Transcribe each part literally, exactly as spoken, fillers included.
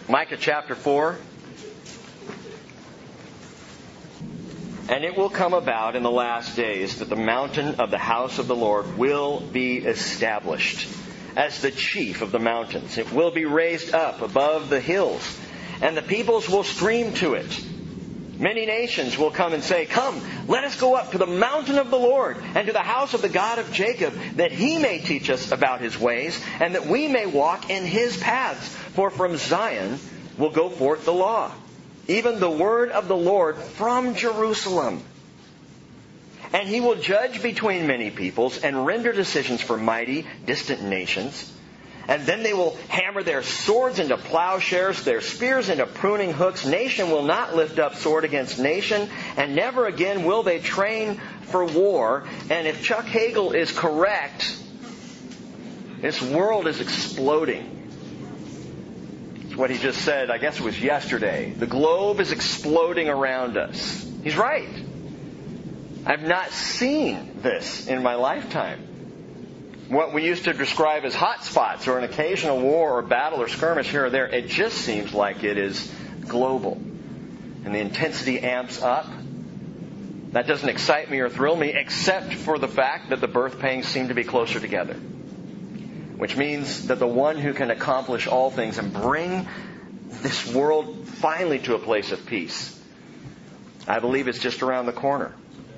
Micah chapter four. And it will come about in the last days that the mountain of the house of the Lord will be established as the chief of the mountains. It will be raised up above the hills, and the peoples will stream to it. Many nations will come and say, "Come, let us go up to the mountain of the Lord and to the house of the God of Jacob, that He may teach us about His ways, and that we may walk in His paths. For from Zion will go forth the law, even the word of the Lord from Jerusalem. And He will judge between many peoples and render decisions for mighty, distant nations. And then they will hammer their swords into plowshares, their spears into pruning hooks. Nation will not lift up sword against nation, and never again will they train for war." And if Chuck Hagel is correct, this world is exploding. It's what he just said, I guess it was yesterday. The globe is exploding around us. He's right. I've not seen this in my lifetime. What we used to describe as hot spots or an occasional war or battle or skirmish here or there, it just seems like it is global. And the intensity amps up. That doesn't excite me or thrill me, except for the fact that the birth pangs seem to be closer together. Which means that the one who can accomplish all things and bring this world finally to a place of peace, I believe is just around the corner.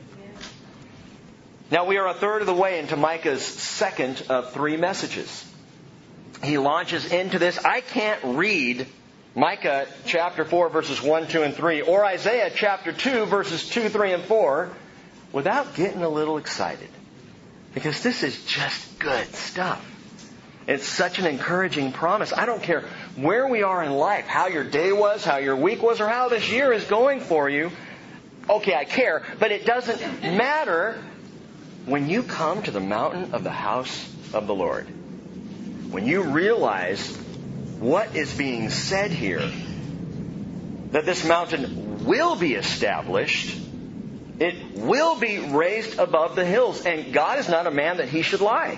Now, we are a third of the way into Micah's second of three messages. He launches into this. I can't read Micah chapter four, verses one, two, and three, or Isaiah chapter two, verses two, three, and four, without getting a little excited. Because this is just good stuff. It's such an encouraging promise. I don't care where we are in life, how your day was, how your week was, or how this year is going for you. Okay, I care, but it doesn't matter when you come to the mountain of the house of the Lord. When you realize what is being said here, that this mountain will be established, it will be raised above the hills, and God is not a man that He should lie.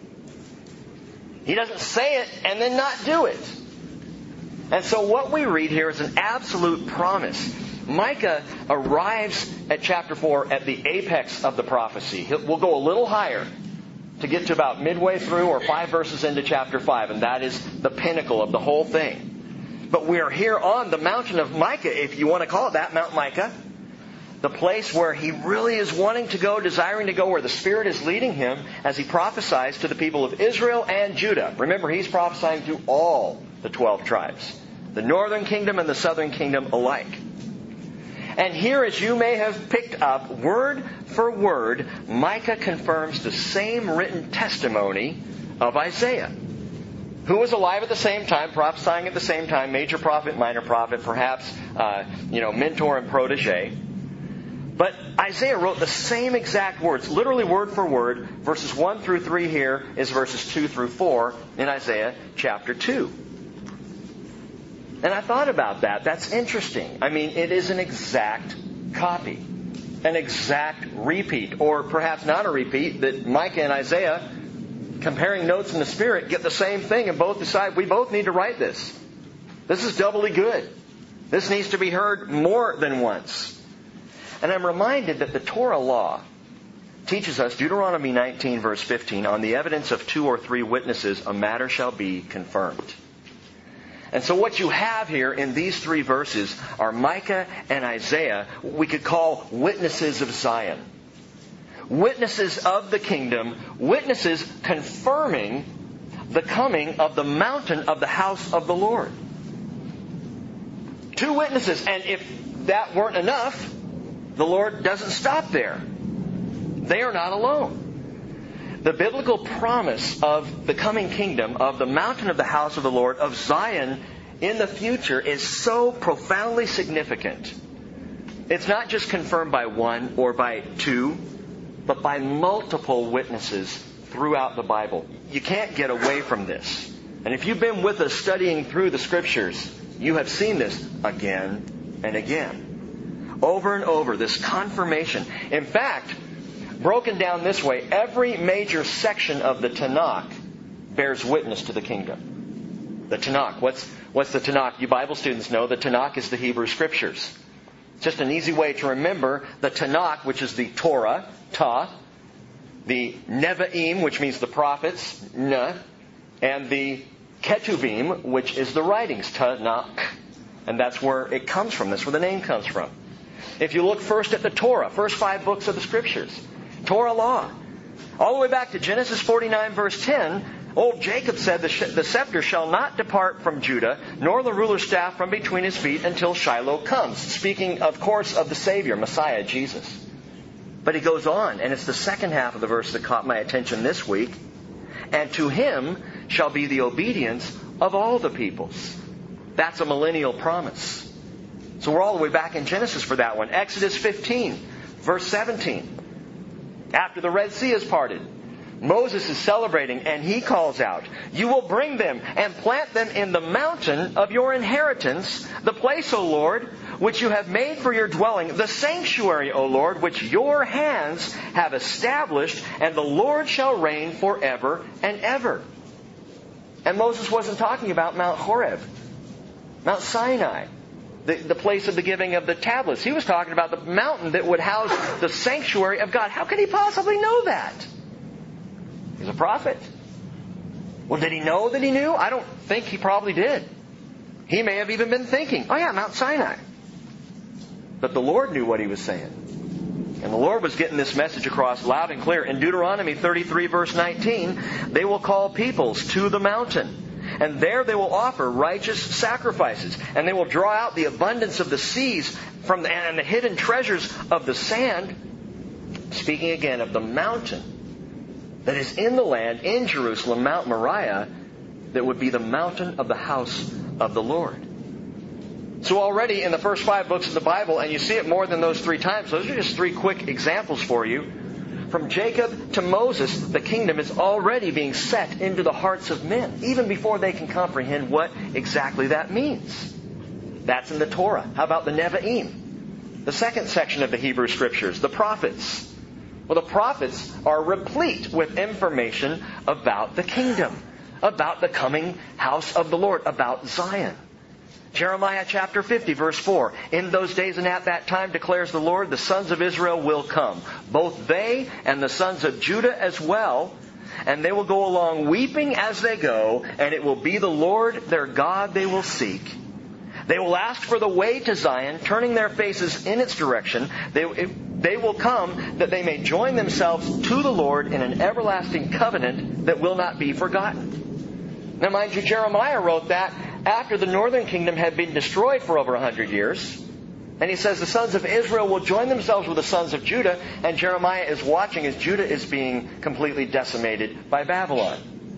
He doesn't say it and then not do it. And so what we read here is an absolute promise. Micah arrives at chapter four at the apex of the prophecy. We'll go a little higher to get to about midway through or five verses into chapter five, and that is the pinnacle of the whole thing. But we are here on the mountain of Micah, if you want to call it that, Mount Micah. The place where he really is wanting to go, desiring to go, where the Spirit is leading him as he prophesies to the people of Israel and Judah. Remember, he's prophesying to all the twelve tribes, the northern kingdom and the southern kingdom alike. And here, as you may have picked up, word for word, Micah confirms the same written testimony of Isaiah, who was alive at the same time, prophesying at the same time, major prophet, minor prophet, perhaps, uh, you know, mentor and protege. But Isaiah wrote the same exact words, literally word for word. Verses one through three here is verses two through four in Isaiah chapter two. And I thought about that. That's interesting. I mean, it is an exact copy. An exact repeat. Or perhaps not a repeat, that Micah and Isaiah, comparing notes in the Spirit, get the same thing and both decide we both need to write this. This is doubly good. This needs to be heard more than once. And I'm reminded that the Torah law teaches us, Deuteronomy nineteen, verse fifteen, on the evidence of two or three witnesses, a matter shall be confirmed. And so what you have here in these three verses are Micah and Isaiah, we could call witnesses of Zion. Witnesses of the kingdom, witnesses confirming the coming of the mountain of the house of the Lord. Two witnesses, and if that weren't enough, the Lord doesn't stop there. They are not alone. The biblical promise of the coming kingdom, of the mountain of the house of the Lord, of Zion in the future, is so profoundly significant. It's not just confirmed by one or by two, but by multiple witnesses throughout the Bible. You can't get away from this. And if you've been with us studying through the Scriptures, you have seen this again and again. Over and over, this confirmation. In fact, broken down this way, every major section of the Tanakh bears witness to the kingdom. The Tanakh. What's, what's the Tanakh? You Bible students know the Tanakh is the Hebrew Scriptures. Just an easy way to remember the Tanakh, which is the Torah, Ta, the Nevi'im, which means the prophets, Na, and the Ketuvim, which is the writings, Tanakh. And that's where it comes from. That's where the name comes from. If you look first at the Torah, first five books of the Scriptures, Torah law, all the way back to Genesis forty-nine, verse ten, old Jacob said, the scepter shall not depart from Judah, nor the ruler's staff from between his feet until Shiloh comes. Speaking, of course, of the Savior, Messiah, Jesus. But he goes on, and it's the second half of the verse that caught my attention this week. And to him shall be the obedience of all the peoples. That's a millennial promise. So we're all the way back in Genesis for that one. Exodus fifteen, verse seventeen. After the Red Sea is parted, Moses is celebrating, and he calls out, "You will bring them and plant them in the mountain of your inheritance, the place, O Lord, which you have made for your dwelling, the sanctuary, O Lord, which your hands have established, and the Lord shall reign forever and ever." And Moses wasn't talking about Mount Horeb, Mount Sinai, the, the place of the giving of the tablets. He was talking about the mountain that would house the sanctuary of God. How could he possibly know that? He's a prophet. Well, did he know that he knew? I don't think he probably did. He may have even been thinking, oh yeah, Mount Sinai. But the Lord knew what he was saying. And the Lord was getting this message across loud and clear. In Deuteronomy thirty-three, verse nineteen, they will call peoples to the mountain. And there they will offer righteous sacrifices. And they will draw out the abundance of the seas from the, and the hidden treasures of the sand. Speaking again of the mountain that is in the land, in Jerusalem, Mount Moriah, that would be the mountain of the house of the Lord. So already in the first five books of the Bible, and you see it more than those three times, those are just three quick examples for you. From Jacob to Moses, the kingdom is already being set into the hearts of men, even before they can comprehend what exactly that means. That's in the Torah. How about the Nevi'im? The second section of the Hebrew Scriptures, the prophets. Well, the prophets are replete with information about the kingdom, about the coming house of the Lord, about Zion. Jeremiah chapter fifty, verse four. In those days and at that time, declares the Lord, the sons of Israel will come, both they and the sons of Judah as well, and they will go along weeping as they go, and it will be the Lord their God they will seek. They will ask for the way to Zion, turning their faces in its direction. They, it, they will come that they may join themselves to the Lord in an everlasting covenant that will not be forgotten. Now, mind you, Jeremiah wrote that after the northern kingdom had been destroyed for over a hundred years. And he says the sons of Israel will join themselves with the sons of Judah. And Jeremiah is watching as Judah is being completely decimated by Babylon.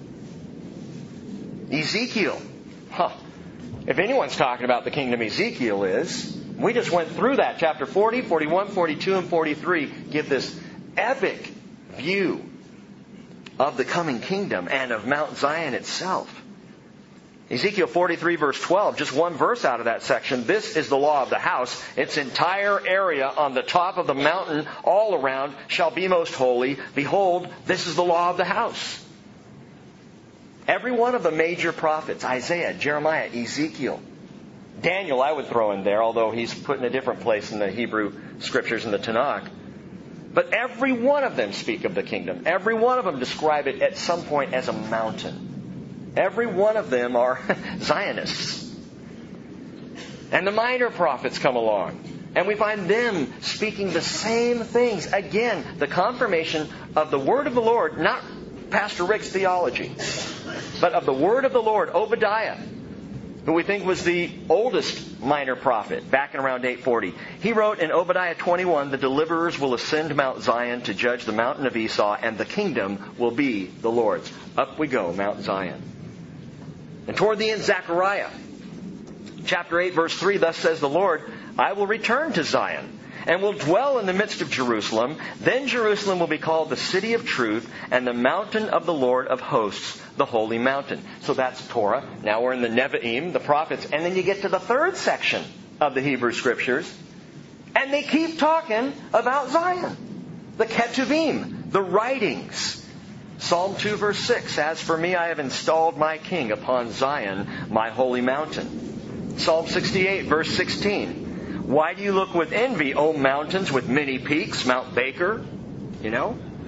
Ezekiel. Huh. If anyone's talking about the kingdom, Ezekiel is. We just went through that. Chapter forty, forty-one, forty-two, and forty-three give this epic view of the coming kingdom and of Mount Zion itself. Ezekiel forty-three, verse twelve, just one verse out of that section. This is the law of the house. Its entire area on the top of the mountain all around shall be most holy. Behold, this is the law of the house. Every one of the major prophets, Isaiah, Jeremiah, Ezekiel, Daniel I would throw in there, although he's put in a different place in the Hebrew Scriptures in the Tanakh. But every one of them speak of the kingdom. Every one of them describe it at some point as a mountain. Every one of them are Zionists. And the minor prophets come along. And we find them speaking the same things. Again, the confirmation of the word of the Lord, not Pastor Rick's theology, but of the word of the Lord. Obadiah, who we think was the oldest minor prophet, back in around eight forty. He wrote in Obadiah twenty-one, the deliverers will ascend Mount Zion to judge the mountain of Esau, and the kingdom will be the Lord's. Up we go, Mount Zion. And toward the end, Zechariah, chapter eight, verse three, thus says the Lord, I will return to Zion, and will dwell in the midst of Jerusalem. Then Jerusalem will be called the city of truth, and the mountain of the Lord of hosts, the holy mountain. So that's Torah. Now we're in the Nevi'im, the prophets. And then you get to the third section of the Hebrew Scriptures, and they keep talking about Zion. The Ketuvim, the writings. Psalm two verse six, as for me, I have installed my king upon Zion, my holy mountain. Psalm sixty-eight verse sixteen, why do you look with envy, O mountains with many peaks, Mount Baker? You know?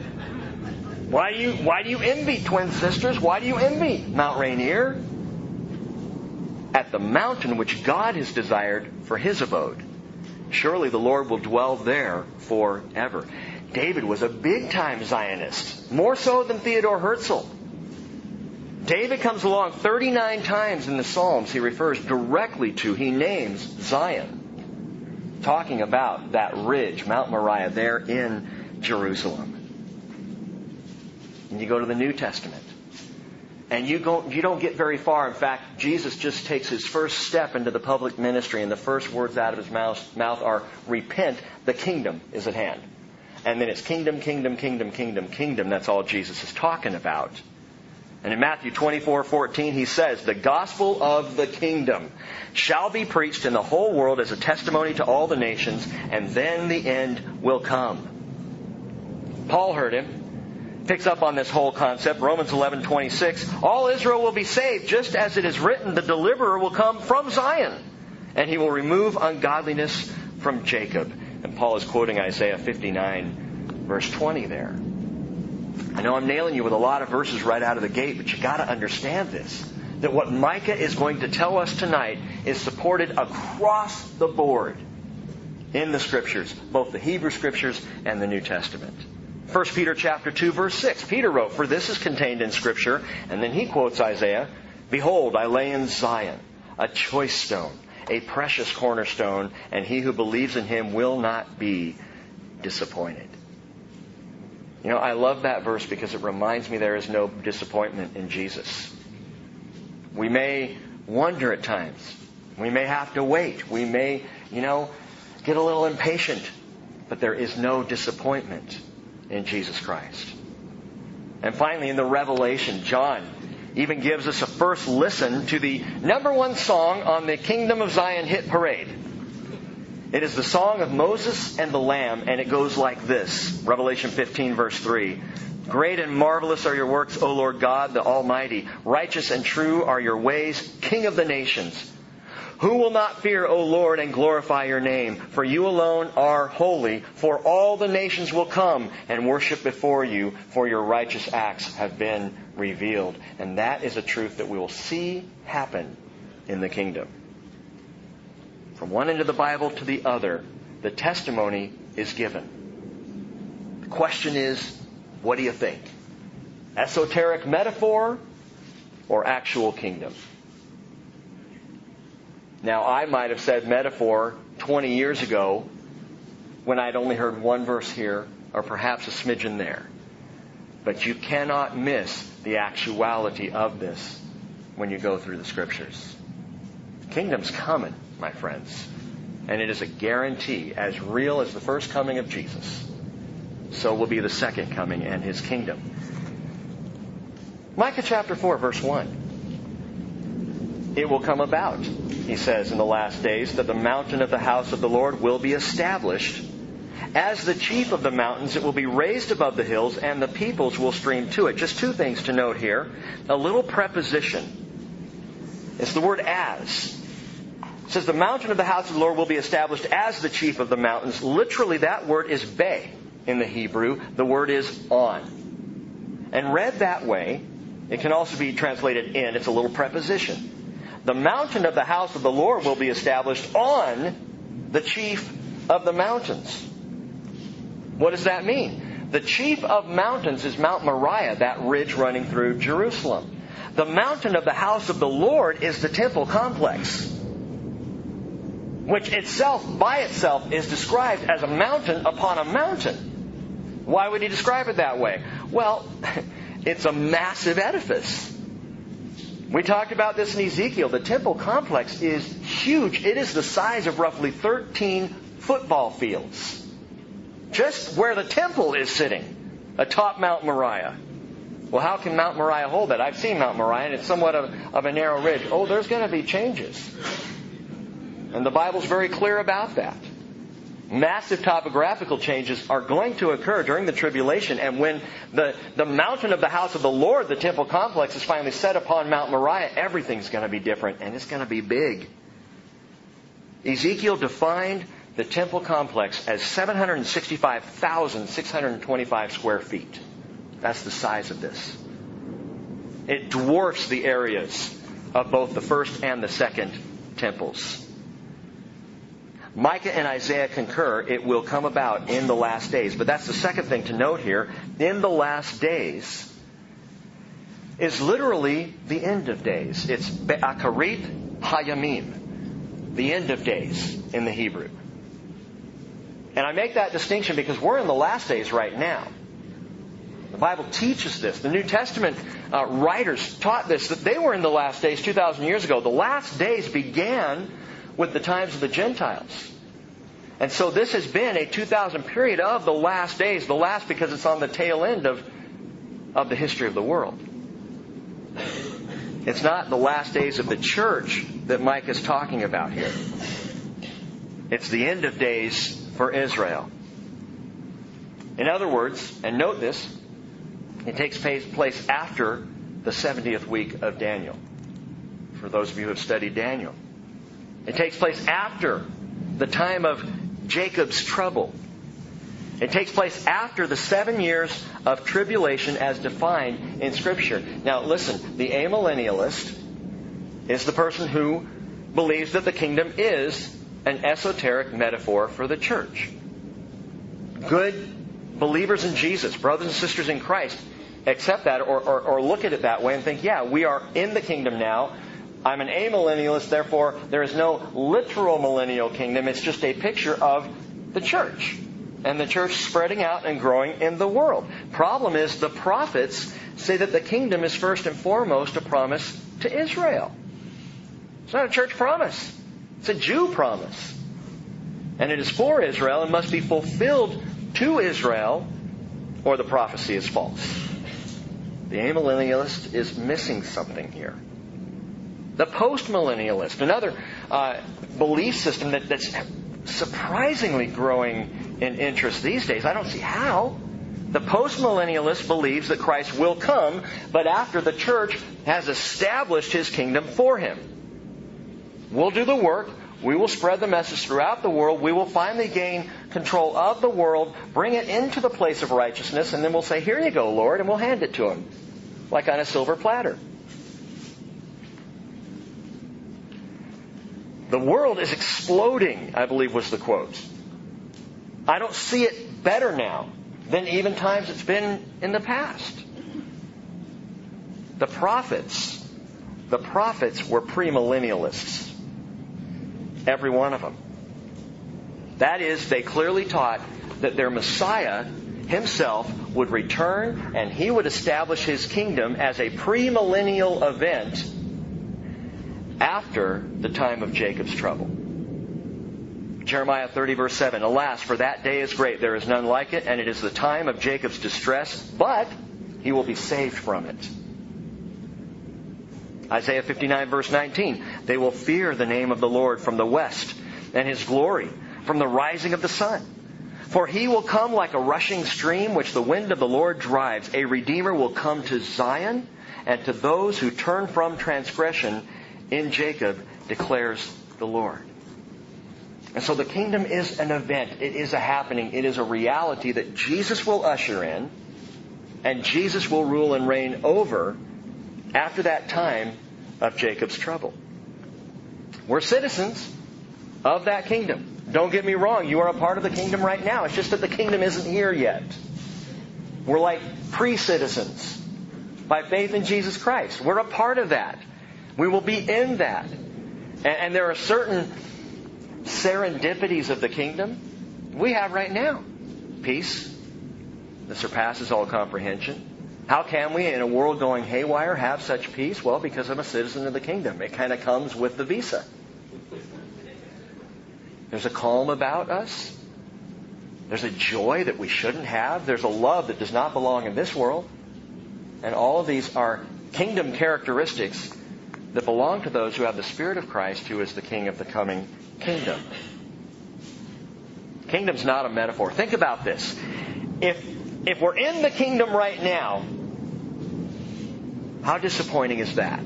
Why do you, why do you envy, twin sisters? Why do you envy Mount Rainier? At the mountain which God has desired for His abode. Surely the Lord will dwell there forever. David was a big-time Zionist, more so than Theodore Herzl. David comes along thirty-nine times in the Psalms he refers directly to, he names Zion, talking about that ridge, Mount Moriah, there in Jerusalem. And you go to the New Testament, and you go, you don't get very far. In fact, Jesus just takes His first step into the public ministry, and the first words out of His mouth, mouth are, repent, the kingdom is at hand. And then it's kingdom, kingdom, kingdom, kingdom, kingdom. That's all Jesus is talking about. And in Matthew twenty-four fourteen, He says, the gospel of the kingdom shall be preached in the whole world as a testimony to all the nations, and then the end will come. Paul heard Him, picks up on this whole concept. Romans eleven twenty-six, all Israel will be saved, just as it is written, the deliverer will come from Zion, and He will remove ungodliness from Jacob. And Paul is quoting Isaiah fifty-nine, verse twenty there. I know I'm nailing you with a lot of verses right out of the gate, but you got to understand this. That what Micah is going to tell us tonight is supported across the board in the Scriptures, both the Hebrew Scriptures and the New Testament. First Peter chapter two, verse six. Peter wrote, for this is contained in Scripture, and then he quotes Isaiah, behold, I lay in Zion a choice stone, a precious cornerstone, and he who believes in Him will not be disappointed. You know, I love that verse because it reminds me there is no disappointment in Jesus. We may wonder at times. We may have to wait. We may, you know, get a little impatient. But there is no disappointment in Jesus Christ. And finally, in the Revelation, John even gives us a first listen to the number one song on the Kingdom of Zion hit parade. It is the song of Moses and the Lamb, and it goes like this. Revelation fifteen, verse three. Great and marvelous are your works, O Lord God, the Almighty. Righteous and true are your ways, King of the nations. Who will not fear, O Lord, and glorify your name? For you alone are holy, for all the nations will come and worship before you, for your righteous acts have been revealed. And that is a truth that we will see happen in the kingdom. From one end of the Bible to the other, the testimony is given. The question is, what do you think? Esoteric metaphor or actual kingdom? Now, I might have said metaphor twenty years ago when I'd only heard one verse here or perhaps a smidgen there. But you cannot miss the actuality of this when you go through the Scriptures. The kingdom's coming, my friends. And it is a guarantee, as real as the first coming of Jesus, so will be the second coming and His kingdom. Micah chapter four, verse one. It will come about, he says, in the last days, that the mountain of the house of the Lord will be established. As the chief of the mountains, it will be raised above the hills, and the peoples will stream to it. Just two things to note here. A little preposition. It's the word as. It says the mountain of the house of the Lord will be established as the chief of the mountains. Literally, that word is be in the Hebrew. The word is on. And read that way, it can also be translated in. It's a little preposition. The mountain of the house of the Lord will be established on the chief of the mountains. What does that mean? The chief of mountains is Mount Moriah, that ridge running through Jerusalem. The mountain of the house of the Lord is the temple complex, which itself, by itself, is described as a mountain upon a mountain. Why would he describe it that way? Well, it's a massive edifice. We talked about this in Ezekiel. The temple complex is huge. It is the size of roughly thirteen football fields. Just where the temple is sitting, atop Mount Moriah. Well, how can Mount Moriah hold that? I've seen Mount Moriah, and it's somewhat of, of a narrow ridge. Oh, there's going to be changes. And the Bible's very clear about that. Massive topographical changes are going to occur during the tribulation. And when the, the mountain of the house of the Lord, the temple complex, is finally set upon Mount Moriah, everything's going to be different and it's going to be big. Ezekiel defined the temple complex as seven hundred sixty-five thousand six hundred twenty-five square feet. That's the size of this. It dwarfs the areas of both the first and the second temples. Micah and Isaiah concur it will come about in the last days. But that's the second thing to note here. In the last days is literally the end of days. It's Be'akarit Hayamim, the end of days in the Hebrew. And I make that distinction because we're in the last days right now. The Bible teaches this. The New Testament uh, writers taught this, that they were in the last days two thousand years ago. The last days began with the times of the Gentiles. And so this has been a two thousand period of the last days. The last because it's on the tail end of, of the history of the world. It's not the last days of the church that Micah is talking about here. It's the end of days for Israel. In other words, and note this, it takes place after the seventieth week of Daniel. For those of you who have studied Daniel. It takes place after the time of Jacob's trouble. It takes place after the seven years of tribulation as defined in Scripture. Now listen, the amillennialist is the person who believes that the kingdom is an esoteric metaphor for the church. Good believers in Jesus, brothers and sisters in Christ, accept that or, or, or look at it that way and think, yeah, we are in the kingdom now. I'm an amillennialist, therefore there is no literal millennial kingdom. It's just a picture of the church. And the church spreading out and growing in the world. Problem is, the prophets say that the kingdom is first and foremost a promise to Israel. It's not a church promise. It's a Jew promise. And it is for Israel and must be fulfilled to Israel, or the prophecy is false. The amillennialist is missing something here. The postmillennialist, another uh, belief system that, that's surprisingly growing in interest these days. I don't see how. The postmillennialist believes that Christ will come, but after the church has established His kingdom for Him. We'll do the work. We will spread the message throughout the world. We will finally gain control of the world, bring it into the place of righteousness, and then we'll say, here you go, Lord, and we'll hand it to Him, like on a silver platter. The world is exploding, I believe was the quote. I don't see it better now than even times it's been in the past. The prophets, the prophets were premillennialists. Every one of them. That is, they clearly taught that their Messiah Himself would return and He would establish His kingdom as a premillennial event after the time of Jacob's trouble. Jeremiah thirty verse seven, Alas, for that day is great, there is none like it, and it is the time of Jacob's distress, but he will be saved from it. Isaiah fifty-nine verse nineteen, They will fear the name of the Lord from the west, and His glory from the rising of the sun. For He will come like a rushing stream, which the wind of the Lord drives. A Redeemer will come to Zion, and to those who turn from transgression in Jacob, declares the Lord. And so the kingdom is an event. It is a happening. It is a reality that Jesus will usher in, and Jesus will rule and reign over after that time of Jacob's trouble. We're citizens of that kingdom. Don't get me wrong. You are a part of the kingdom right now. It's just that the kingdom isn't here yet. We're like pre-citizens by faith in Jesus Christ. We're a part of that. We will be in that. And, and there are certain serendipities of the kingdom we have right now. Peace that surpasses all comprehension. How can we, in a world going haywire, have such peace? Well, because I'm a citizen of the kingdom. It kind of comes with the visa. There's a calm about us. There's a joy that we shouldn't have. There's a love that does not belong in this world. And all of these are kingdom characteristics that belong to those who have the Spirit of Christ, who is the King of the coming kingdom. Kingdom's not a metaphor. Think about this. If, if we're in the kingdom right now, how disappointing is that?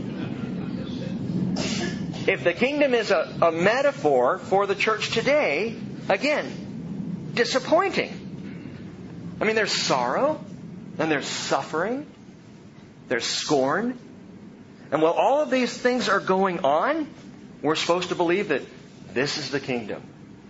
If the kingdom is a, a metaphor for the church today, again, disappointing. I mean, there's sorrow, and there's suffering, there's scorn. And while all of these things are going on, we're supposed to believe that this is the kingdom.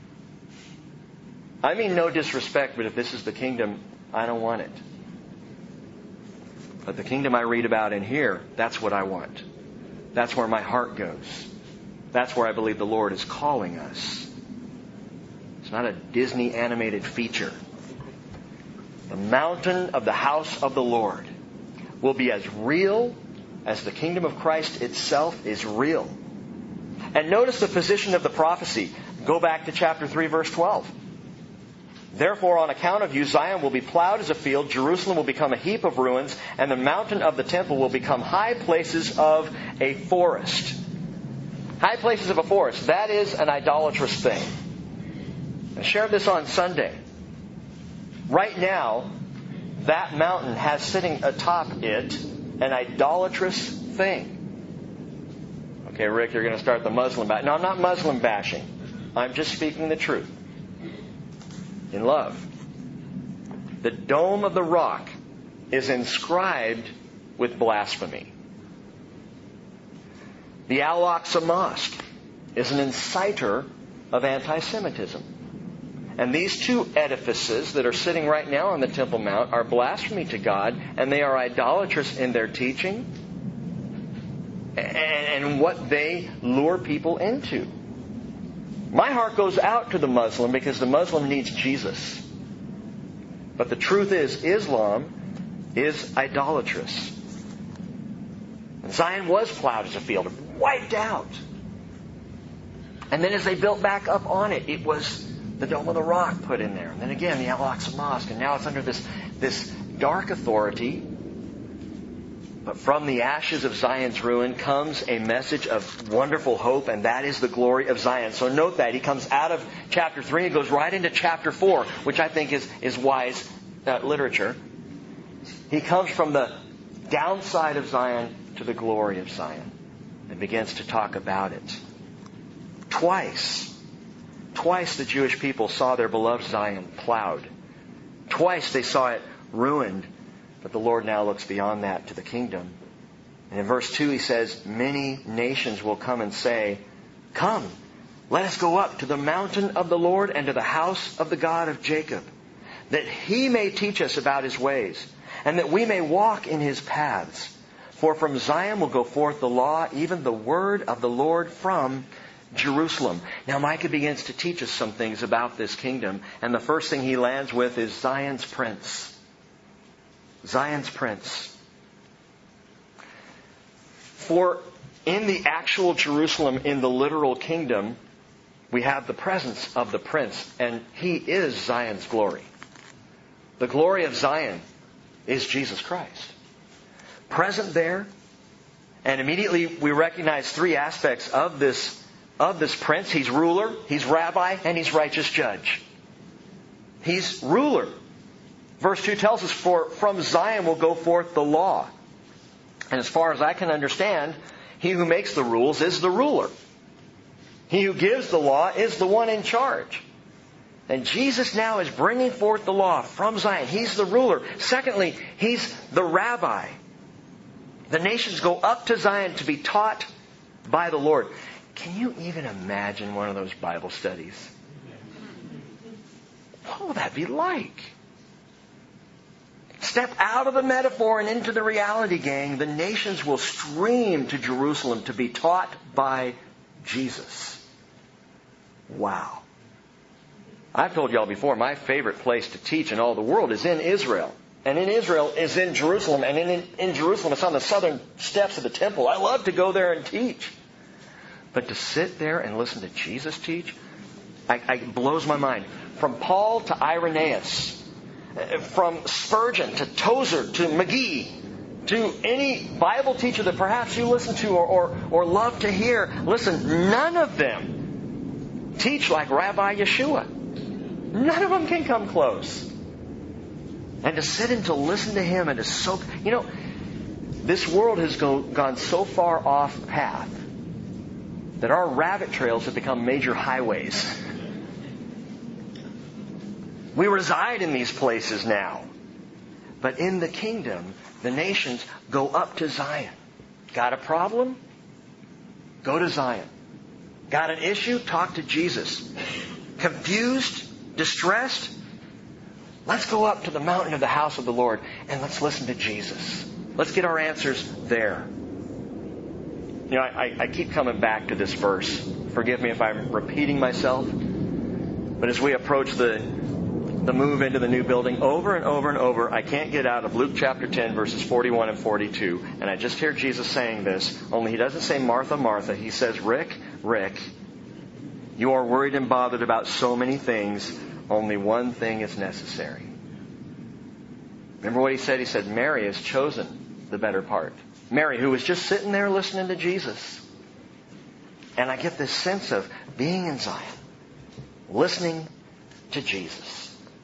I mean no disrespect, but if this is the kingdom, I don't want it. But the kingdom I read about in here, that's what I want. That's where my heart goes. That's where I believe the Lord is calling us. It's not a Disney animated feature. The mountain of the house of the Lord will be as real as the kingdom of Christ itself is real. And notice the position of the prophecy. Go back to chapter three, verse twelve. Therefore, on account of you, Zion will be plowed as a field, Jerusalem will become a heap of ruins, and the mountain of the temple will become high places of a forest. High places of a forest. That is an idolatrous thing. I shared this on Sunday. Right now, that mountain has sitting atop it an idolatrous thing. Okay, Rick, you're going to start the Muslim bashing. No, I'm not Muslim bashing. I'm just speaking the truth. In love. The dome of the rock is inscribed with blasphemy. The Al-Aqsa Mosque is an inciter of anti-Semitism. And these two edifices that are sitting right now on the Temple Mount are blasphemy to God, and they are idolatrous in their teaching and what they lure people into. My heart goes out to the Muslim because the Muslim needs Jesus. But the truth is, Islam is idolatrous. And Zion was plowed as a field, wiped out. And then as they built back up on it, it was the Dome of the Rock put in there. And then again, the Al-Aqsa Mosque. And now it's under this, this dark authority. But from the ashes of Zion's ruin comes a message of wonderful hope, and that is the glory of Zion. So note that. He comes out of chapter three and goes right into chapter four, which I think is, is wise uh, literature. He comes from the downside of Zion to the glory of Zion and begins to talk about it. Twice, twice the Jewish people saw their beloved Zion plowed. Twice they saw it ruined. But the Lord now looks beyond that to the kingdom. And in verse two he says, many nations will come and say, come, let us go up to the mountain of the Lord and to the house of the God of Jacob, that He may teach us about His ways, and that we may walk in His paths. For from Zion will go forth the law, even the word of the Lord from Jerusalem. Now Micah begins to teach us some things about this kingdom, and the first thing he lands with is Zion's prince. Zion's prince. For in the actual Jerusalem, in the literal kingdom, we have the presence of the prince, and he is Zion's glory. The glory of Zion is Jesus Christ. Present there, and immediately we recognize three aspects of this, of this prince. He's ruler, he's rabbi, and he's righteous judge. He's ruler. Verse two tells us, for from Zion will go forth the law. And as far as I can understand, he who makes the rules is the ruler. He who gives the law is the one in charge. And Jesus now is bringing forth the law from Zion. He's the ruler. Secondly, he's the rabbi. The nations go up to Zion to be taught by the Lord. Can you even imagine one of those Bible studies? What will that be like? Step out of the metaphor and into the reality, gang. The nations will stream to Jerusalem to be taught by Jesus. Wow. I've told y'all before, my favorite place to teach in all the world is in Israel. And in Israel is in Jerusalem. And in, in, in Jerusalem, it's on the southern steps of the temple. I love to go there and teach. But to sit there and listen to Jesus teach, I, I, it blows my mind. From Paul to Irenaeus, from Spurgeon to Tozer to McGee, to any Bible teacher that perhaps you listen to or, or, or love to hear, listen, none of them teach like Rabbi Yeshua. None of them can come close. And to sit and to listen to Him and to soak... You know, this world has go, gone so far off path that our rabbit trails have become major highways. We reside in these places now. But in the kingdom, the nations go up to Zion. Got a problem? Go to Zion. Got an issue? Talk to Jesus. Confused? Distressed? Let's go up to the mountain of the house of the Lord and let's listen to Jesus. Let's get our answers there. You know, I, I keep coming back to this verse. Forgive me if I'm repeating myself. But as we approach the the move into the new building, over and over and over, I can't get out of Luke chapter ten, verses forty-one and forty-two. And I just hear Jesus saying this, only He doesn't say Martha, Martha. He says, Rick, Rick, you are worried and bothered about so many things. Only one thing is necessary. Remember what He said? He said, Mary has chosen the better part. Mary, who was just sitting there listening to Jesus. And I get this sense of being in Zion, listening to Jesus.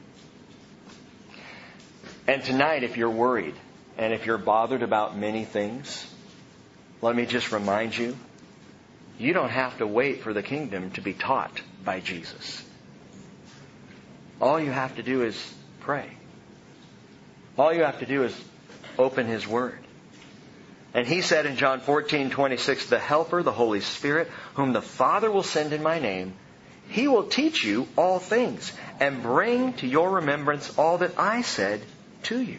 And tonight, if you're worried and if you're bothered about many things, let me just remind you, you don't have to wait for the kingdom to be taught by Jesus. All you have to do is pray. All you have to do is open His Word. And He said in John fourteen twenty-six, the Helper, the Holy Spirit, whom the Father will send in my name, He will teach you all things and bring to your remembrance all that I said to you.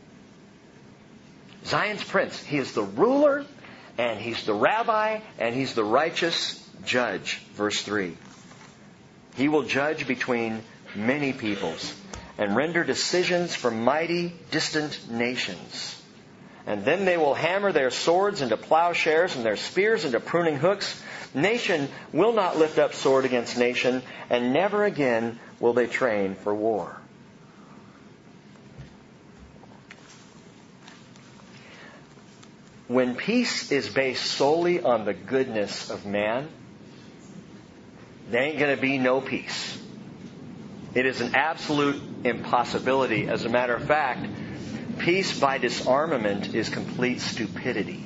Zion's Prince. He is the ruler, and He's the rabbi, and He's the righteous judge. Verse three. He will judge between many peoples and render decisions for mighty, distant nations. And then they will hammer their swords into plowshares and their spears into pruning hooks. Nation will not lift up sword against nation, and never again will they train for war. When peace is based solely on the goodness of man, there ain't going to be no peace. It is an absolute impossibility. As a matter of fact, peace by disarmament is complete stupidity.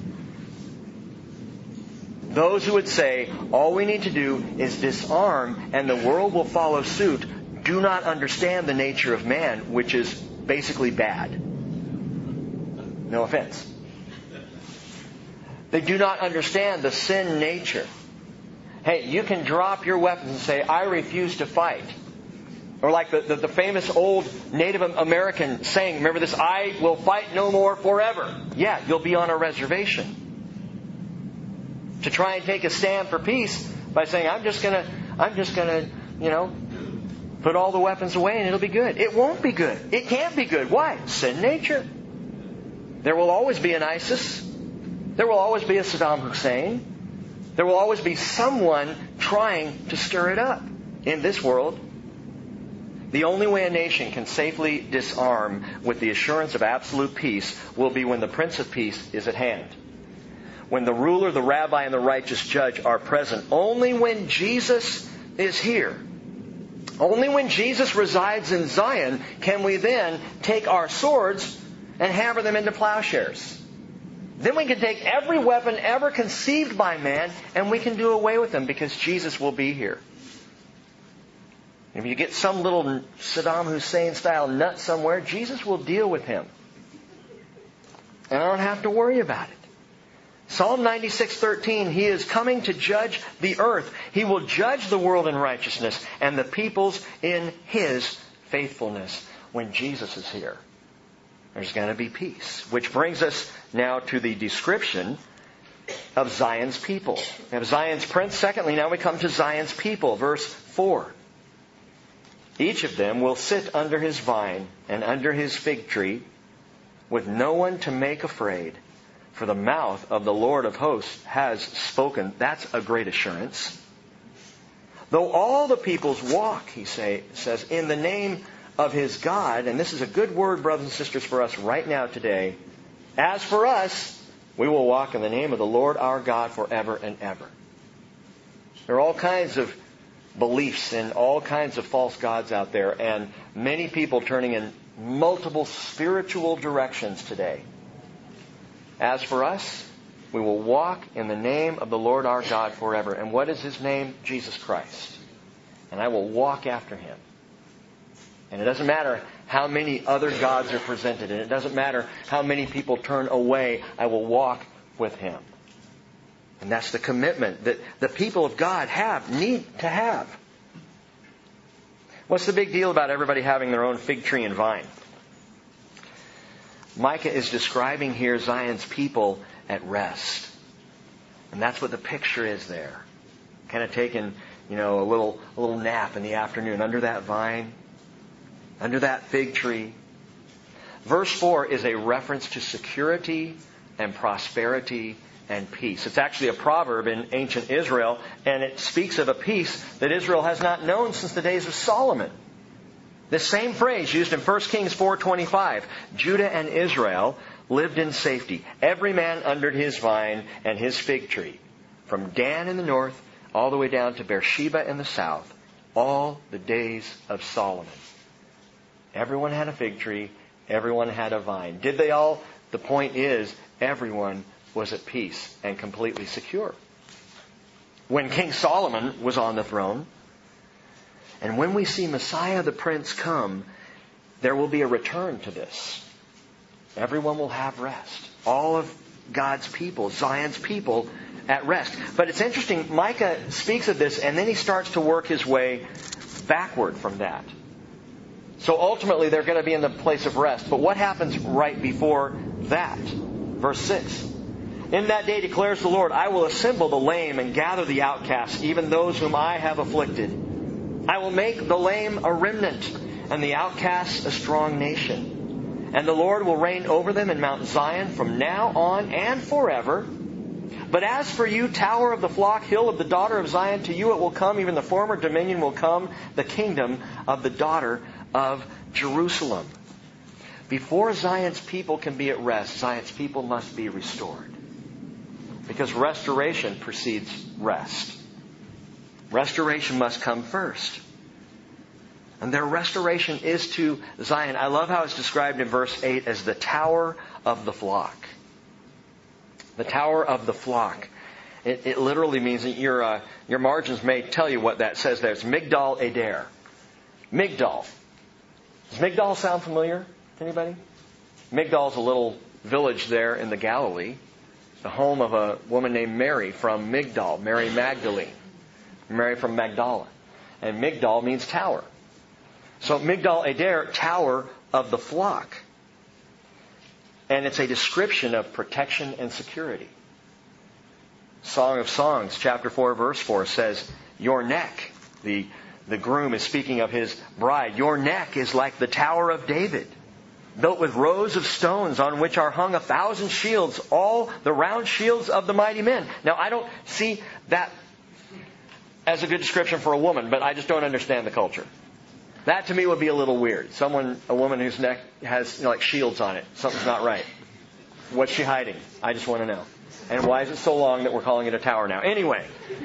Those who would say, all we need to do is disarm and the world will follow suit, do not understand the nature of man, which is basically bad. No offense. They do not understand the sin nature. Hey, you can drop your weapons and say, I refuse to fight. Or like the, the, the famous old Native American saying, remember this, I will fight no more forever. Yeah, you'll be on a reservation. To try and take a stand for peace by saying, I'm just gonna, I'm just gonna, you know, put all the weapons away and it'll be good. It won't be good. It can't be good. Why? Sin nature. There will always be an ISIS. There will always be a Saddam Hussein. There will always be someone trying to stir it up in this world. The only way a nation can safely disarm with the assurance of absolute peace will be when the Prince of Peace is at hand. When the ruler, the rabbi, and the righteous judge are present. Only when Jesus is here. Only when Jesus resides in Zion can we then take our swords and hammer them into plowshares. Then we can take every weapon ever conceived by man and we can do away with them because Jesus will be here. If you get some little Saddam Hussein style nut somewhere, Jesus will deal with him. And I don't have to worry about it. Psalm ninety-six thirteen, He is coming to judge the earth. He will judge the world in righteousness and the peoples in His faithfulness. When Jesus is here, there's going to be peace. Which brings us now to the description of Zion's people. We have Zion's prince. Secondly, now we come to Zion's people. Verse four. Each of them will sit under his vine and under his fig tree with no one to make afraid. For the mouth of the Lord of hosts has spoken. That's a great assurance. Though all the peoples walk, he say, says, in the name of his God, and this is a good word, brothers and sisters, for us right now today. As for us, we will walk in the name of the Lord our God forever and ever. There are all kinds of beliefs in all kinds of false gods out there, and many people turning in multiple spiritual directions today. As for us, we will walk in the name of the Lord our God forever. And what is His name? Jesus Christ. And I will walk after Him. And it doesn't matter how many other gods are presented, and it doesn't matter how many people turn away, I will walk with Him. And that's the commitment that the people of God have, need to have. What's the big deal about everybody having their own fig tree and vine? Micah is describing here Zion's people at rest. And that's what the picture is there. Kind of taking, you know, a little, a little nap in the afternoon under that vine, under that fig tree. Verse four is a reference to security and prosperity and peace. It's actually a proverb in ancient Israel, and it speaks of a peace that Israel has not known since the days of Solomon. This same phrase used in First Kings four twenty-five. Judah and Israel lived in safety, every man under his vine and his fig tree, from Dan in the north all the way down to Beersheba in the south, all the days of Solomon. Everyone had a fig tree, everyone had a vine. Did they all? The point is, everyone was at peace and completely secure. When King Solomon was on the throne, and when we see Messiah the Prince come, there will be a return to this. Everyone will have rest. All of God's people, Zion's people, at rest. But it's interesting, Micah speaks of this, and then he starts to work his way backward from that. So ultimately they're going to be in the place of rest. But what happens right before that? Verse six. In that day declares the Lord, I will assemble the lame and gather the outcasts, even those whom I have afflicted. I will make the lame a remnant, and the outcasts a strong nation. And the Lord will reign over them in Mount Zion from now on and forever. But as for you, tower of the flock, hill of the daughter of Zion, to you it will come, even the former dominion will come, the kingdom of the daughter of Jerusalem. Before Zion's people can be at rest, Zion's people must be restored. Because restoration precedes rest. Restoration must come first. And their restoration is to Zion. I love how it's described in verse eight as the tower of the flock. The tower of the flock. It, it literally means that your, uh, your margins may tell you what that says there. It's Migdal Eder. Migdal. Does Migdal sound familiar to anybody? Migdal is a little village there in the Galilee. The home of a woman named Mary from Migdal. Mary Magdalene. Mary from Magdala. And Migdal means tower. So Migdal Eder, tower of the flock. And it's a description of protection and security. Song of Songs, chapter four, verse four says, your neck, the, the groom is speaking of his bride, your neck is like the Tower of David, built with rows of stones on which are hung a thousand shields, all the round shields of the mighty men. Now, I don't see that as a good description for a woman, but I just don't understand the culture. That to me would be a little weird. Someone, a woman whose neck has, you know, like shields on it. Something's not right. What's she hiding? I just want to know. And why is it so long that we're calling it a tower now? Anyway.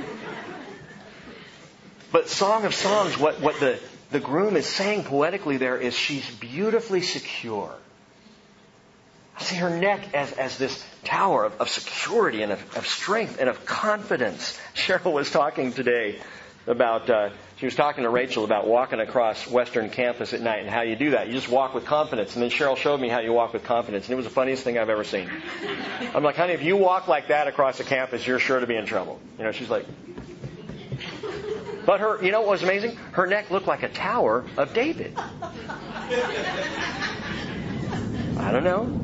But Song of Songs, what, what the, the groom is saying poetically there is she's beautifully secure. I see her neck as, as this tower of, of security and of, of strength and of confidence. Cheryl was talking today about, uh, she was talking to Rachel about walking across Western Campus at night and how you do that. You just walk with confidence. And then Cheryl showed me how you walk with confidence. And it was the funniest thing I've ever seen. I'm like, honey, if you walk like that across the campus, you're sure to be in trouble. You know, she's like... But her, you know what was amazing? Her neck looked like a tower of David. I don't know.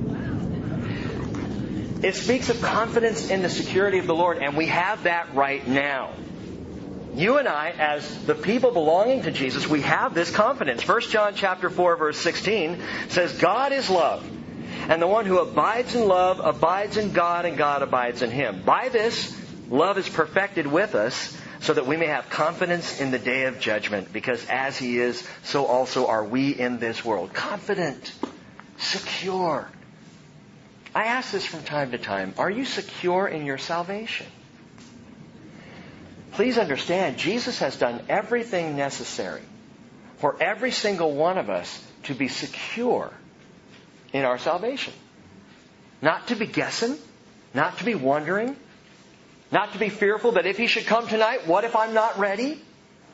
It speaks of confidence in the security of the Lord, and we have that right now. You and I, as the people belonging to Jesus, we have this confidence. First John chapter four, verse sixteen says, God is love, and the one who abides in love abides in God, and God abides in him. By this, love is perfected with us, so that we may have confidence in the day of judgment, because as he is, so also are we in this world. Confident, secure. I ask this from time to time. Are you secure in your salvation? Please understand, Jesus has done everything necessary for every single one of us to be secure in our salvation. Not to be guessing, not to be wondering, not to be fearful that if He should come tonight, what if I'm not ready?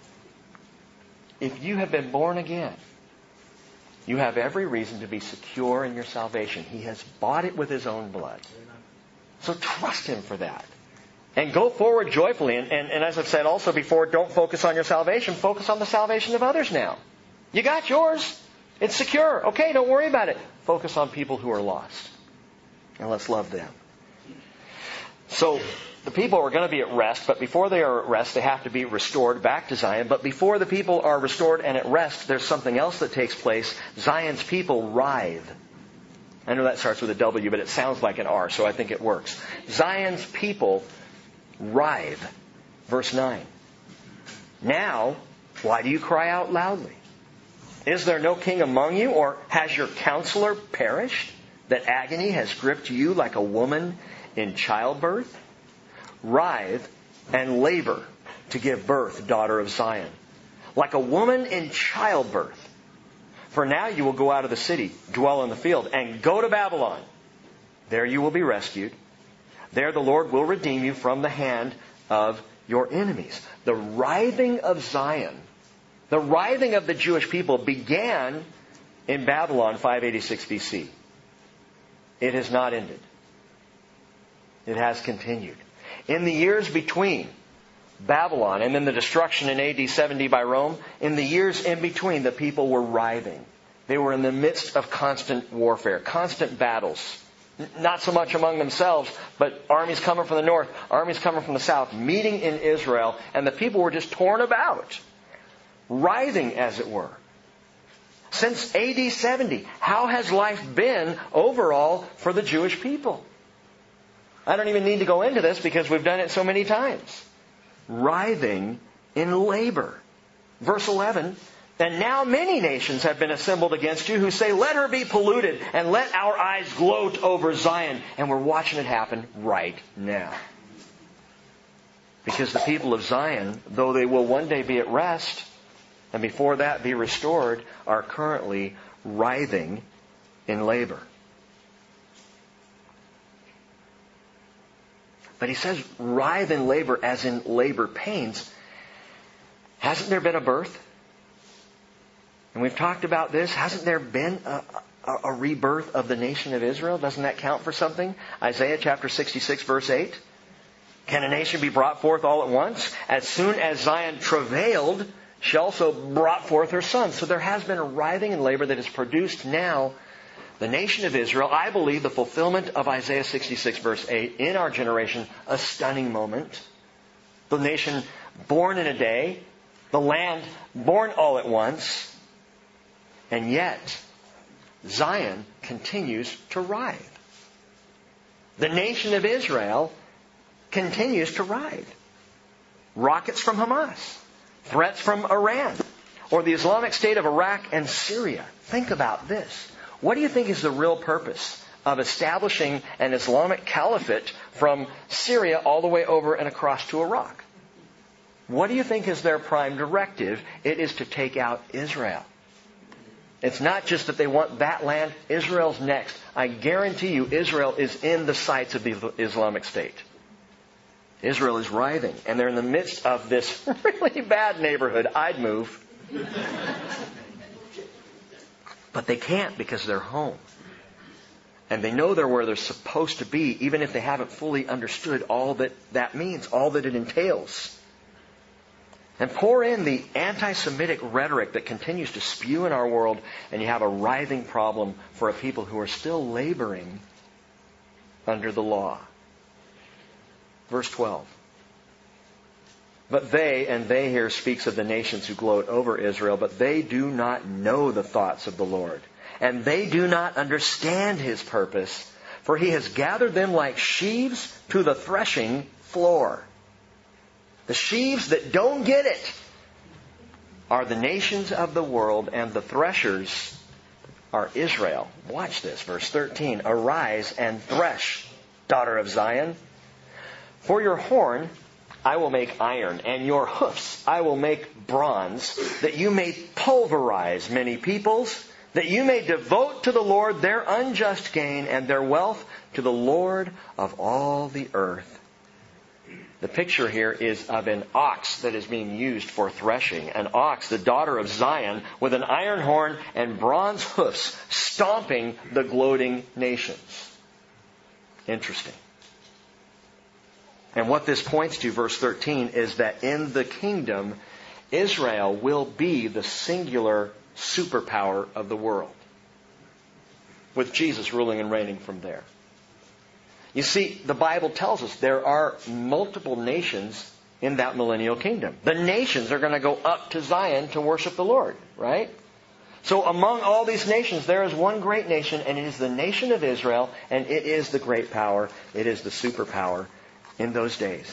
If you have been born again, you have every reason to be secure in your salvation. He has bought it with His own blood. So trust Him for that. And go forward joyfully. And, and, and as I've said also before, don't focus on your salvation. Focus on the salvation of others now. You got yours. It's secure. Okay, don't worry about it. Focus on people who are lost. And let's love them. So, the people are going to be at rest, but before they are at rest, they have to be restored back to Zion. But before the people are restored and at rest, there's something else that takes place. Zion's people writhe. I know that starts with a W, but it sounds like an R, so I think it works. Zion's people writhe. Verse nine. Now, why do you cry out loudly? Is there no king among you, or has your counselor perished, that agony has gripped you like a woman in childbirth? Writhe and labor to give birth, daughter of Zion, like a woman in childbirth. For now you will go out of the city, dwell in the field, and go to Babylon. There you will be rescued. There the Lord will redeem you from the hand of your enemies. The writhing of Zion, the writhing of the Jewish people began in Babylon five eighty-six B C. It has not ended. It has continued. In the years between Babylon and then the destruction in A D seventy by Rome, in the years in between, the people were writhing. They were in the midst of constant warfare, constant battles. Not so much among themselves, but armies coming from the north, armies coming from the south, meeting in Israel, and the people were just torn about, writhing as it were. Since A D seventy, how has life been overall for the Jewish people? I don't even need to go into this because we've done it so many times. Writhing in labor. Verse eleven, and now many nations have been assembled against you who say, let her be polluted and let our eyes gloat over Zion. And we're watching it happen right now. Because the people of Zion, though they will one day be at rest, and before that be restored, are currently writhing in labor. But he says writhe in labor as in labor pains. Hasn't there been a birth? And we've talked about this. Hasn't there been a, a, a rebirth of the nation of Israel? Doesn't that count for something? Isaiah chapter sixty-six verse eight. Can a nation be brought forth all at once? As soon as Zion travailed, she also brought forth her son. So there has been a writhing in labor that has produced now the nation of Israel. I believe the fulfillment of Isaiah sixty-six verse eight in our generation, a stunning moment. The nation born in a day, the land born all at once, and yet Zion continues to writhe. The nation of Israel continues to writhe. Rockets from Hamas, threats from Iran, or the Islamic State of Iraq and Syria. Think about this. What do you think is the real purpose of establishing an Islamic caliphate from Syria all the way over and across to Iraq? What do you think is their prime directive? It is to take out Israel. It's not just that they want that land. Israel's next. I guarantee you Israel is in the sights of the Islamic State. Israel is writhing, and they're in the midst of this really bad neighborhood. I'd move. But they can't because they're home. And they know they're where they're supposed to be, even if they haven't fully understood all that that means, all that it entails. And pour in the anti-Semitic rhetoric that continues to spew in our world, and you have a writhing problem for a people who are still laboring under the law. Verse twelve. But they, and they here speaks of the nations who gloat over Israel, but they do not know the thoughts of the Lord. And they do not understand His purpose, for He has gathered them like sheaves to the threshing floor. The sheaves that don't get it are the nations of the world, and the threshers are Israel. Watch this, verse thirteen. Arise and thresh, daughter of Zion. For your horn I will make iron, and your hoofs I will make bronze, that you may pulverize many peoples, that you may devote to the Lord their unjust gain, and their wealth to the Lord of all the earth. The picture here is of an ox that is being used for threshing. An ox, the daughter of Zion, with an iron horn and bronze hoofs, stomping the gloating nations. Interesting. And what this points to, verse thirteen, is that in the kingdom, Israel will be the singular superpower of the world, with Jesus ruling and reigning from there. You see, the Bible tells us there are multiple nations in that millennial kingdom. The nations are going to go up to Zion to worship the Lord, right? So among all these nations, there is one great nation, and it is the nation of Israel, and it is the great power. It is the superpower in those days.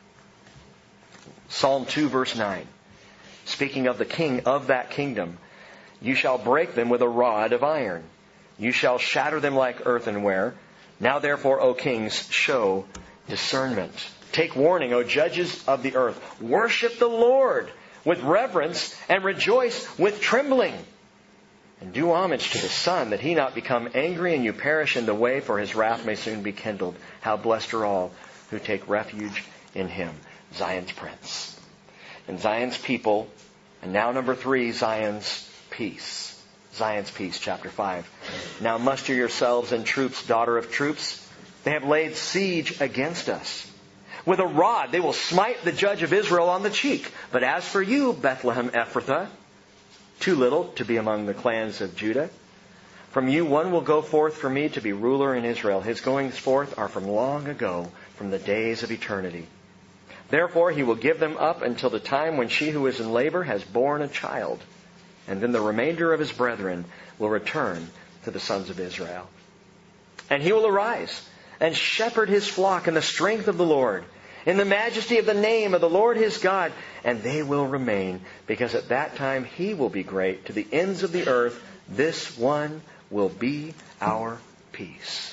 Psalm two, verse nine. Speaking of the king of that kingdom, you shall break them with a rod of iron. You shall shatter them like earthenware. Now therefore, O kings, show discernment. Take warning, O judges of the earth. Worship the Lord with reverence and rejoice with trembling. And do homage to the Son, that he not become angry and you perish in the way, for his wrath may soon be kindled. How blessed are all who take refuge in him. Zion's prince. And Zion's people. And now number three, Zion's peace. Zion's peace, chapter five. Now muster yourselves in troops, daughter of troops. They have laid siege against us. With a rod they will smite the judge of Israel on the cheek. But as for you, Bethlehem Ephrathah, too little to be among the clans of Judah. From you one will go forth for me to be ruler in Israel. His goings forth are from long ago, from the days of eternity. Therefore he will give them up until the time when she who is in labor has borne a child. And then the remainder of his brethren will return to the sons of Israel. And he will arise and shepherd his flock in the strength of the Lord, in the majesty of the name of the Lord his God. And they will remain, because at that time he will be great to the ends of the earth. This one will be our peace.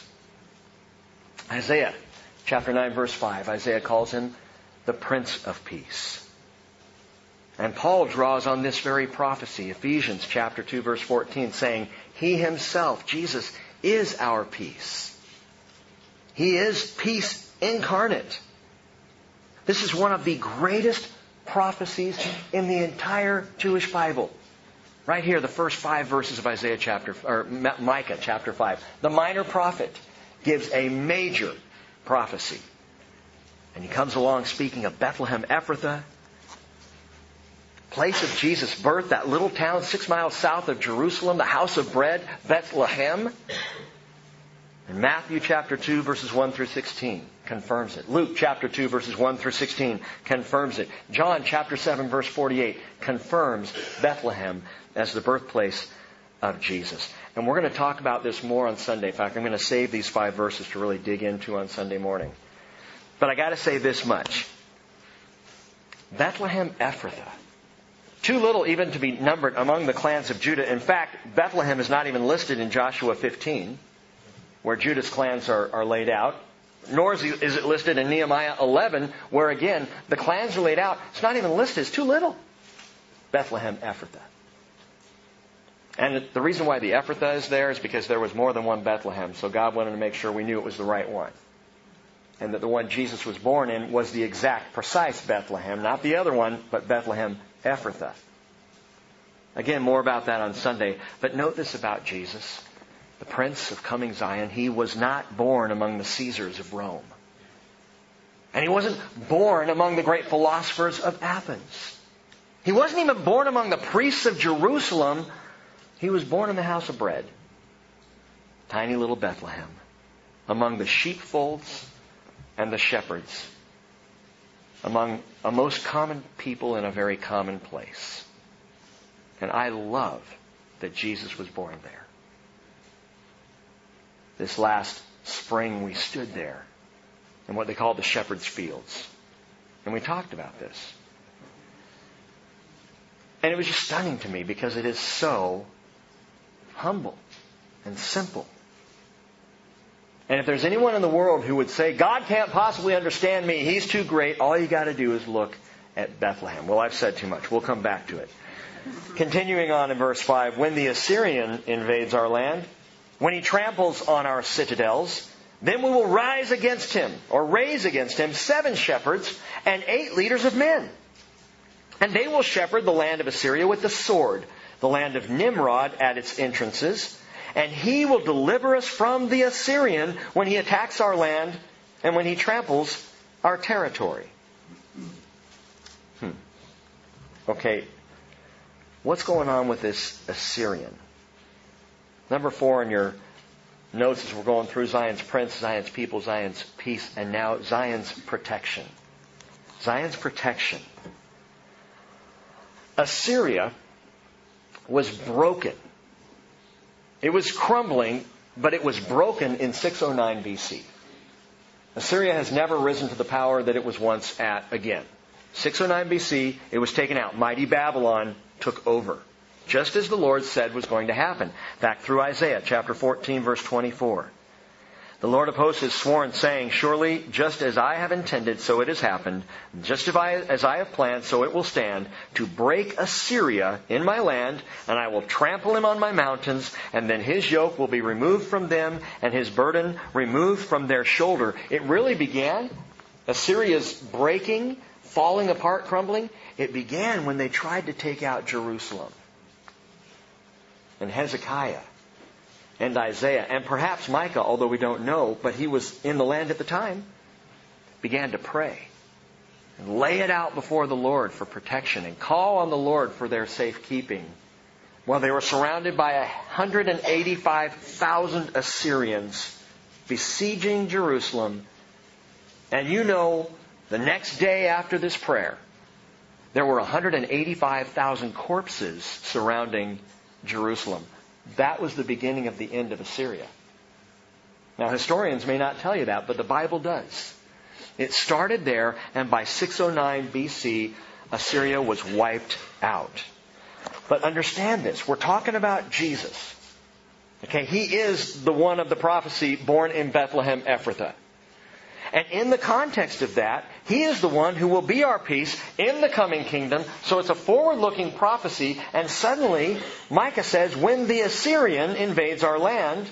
Isaiah chapter nine, verse five. Isaiah calls him the Prince of Peace. And Paul draws on this very prophecy, Ephesians chapter two, verse fourteen, saying, he himself, Jesus, is our peace. He is peace incarnate. This is one of the greatest prophecies in the entire Jewish Bible. Right here, the first five verses of Isaiah chapter, or Micah chapter five. The minor prophet gives a major prophecy. And he comes along speaking of Bethlehem Ephrathah, place of Jesus' birth, that little town six miles south of Jerusalem, the house of bread, Bethlehem. And Matthew chapter two, verses one through sixteen confirms it. Luke chapter two, verses one through sixteen confirms it. John chapter seven, verse forty-eight confirms Bethlehem as the birthplace of Jesus. And we're going to talk about this more on Sunday. In fact, I'm going to save these five verses to really dig into on Sunday morning. But I got to say this much. Bethlehem Ephrathah, too little even to be numbered among the clans of Judah. In fact, Bethlehem is not even listed in Joshua fifteen, where Judah's clans are, are laid out. Nor is it listed in Nehemiah eleven, where again, the clans are laid out. It's not even listed. It's too little. Bethlehem Ephrathah. And the reason why the Ephrathah is there is because there was more than one Bethlehem. So God wanted to make sure we knew it was the right one. And that the one Jesus was born in was the exact, precise Bethlehem. Not the other one, but Bethlehem Ephrathah. Again, more about that on Sunday. But note this about Jesus, the Prince of coming Zion. He was not born among the Caesars of Rome. And he wasn't born among the great philosophers of Athens. He wasn't even born among the priests of Jerusalem. He was born in the house of bread. Tiny little Bethlehem. Among the sheepfolds and the shepherds. Among a most common people in a very common place. And I love that Jesus was born there. This last spring we stood there in what they call the shepherd's fields. And we talked about this. And it was just stunning to me because it is so humble and simple. And if there's anyone in the world who would say, God can't possibly understand me, He's too great, all you got to do is look at Bethlehem. Well, I've said too much. We'll come back to it. Continuing on in verse five, when the Assyrian invades our land, when he tramples on our citadels, then we will rise against him, or raise against him, seven shepherds and eight leaders of men. And they will shepherd the land of Assyria with the sword, the land of Nimrod at its entrances. And he will deliver us from the Assyrian when he attacks our land and when he tramples our territory. Hmm. Okay, what's going on with this Assyrian? Number four in your notes as we're going through Zion's prince, Zion's people, Zion's peace, and now Zion's protection. Zion's protection. Assyria was broken. It was crumbling, but it was broken in six oh nine B C. Assyria has never risen to the power that it was once at again. six oh nine B C, it was taken out. Mighty Babylon took over. Just as the Lord said was going to happen. Back through Isaiah chapter fourteen, verse twenty-four. The Lord of hosts has sworn, saying, surely, just as I have intended, so it has happened. Just as I, as I have planned, so it will stand, to break Assyria in my land, and I will trample him on my mountains, and then his yoke will be removed from them, and his burden removed from their shoulder. It really began, Assyria's breaking, falling apart, crumbling, it began when they tried to take out Jerusalem. And Hezekiah and Isaiah, and perhaps Micah, although we don't know, but he was in the land at the time, began to pray and lay it out before the Lord for protection and call on the Lord for their safekeeping. Well, they were surrounded by one hundred eighty-five thousand Assyrians besieging Jerusalem. And you know, the next day after this prayer, there were one hundred eighty-five thousand corpses surrounding Jerusalem. That was the beginning of the end of Assyria. Now, historians may not tell you that, but the Bible does. It started there, and by six oh nine B C, Assyria was wiped out. But understand this. We're talking about Jesus. Okay, He is the one of the prophecy born in Bethlehem Ephrathah. And in the context of that, He is the one who will be our peace in the coming kingdom. So it's a forward-looking prophecy. And suddenly, Micah says, when the Assyrian invades our land,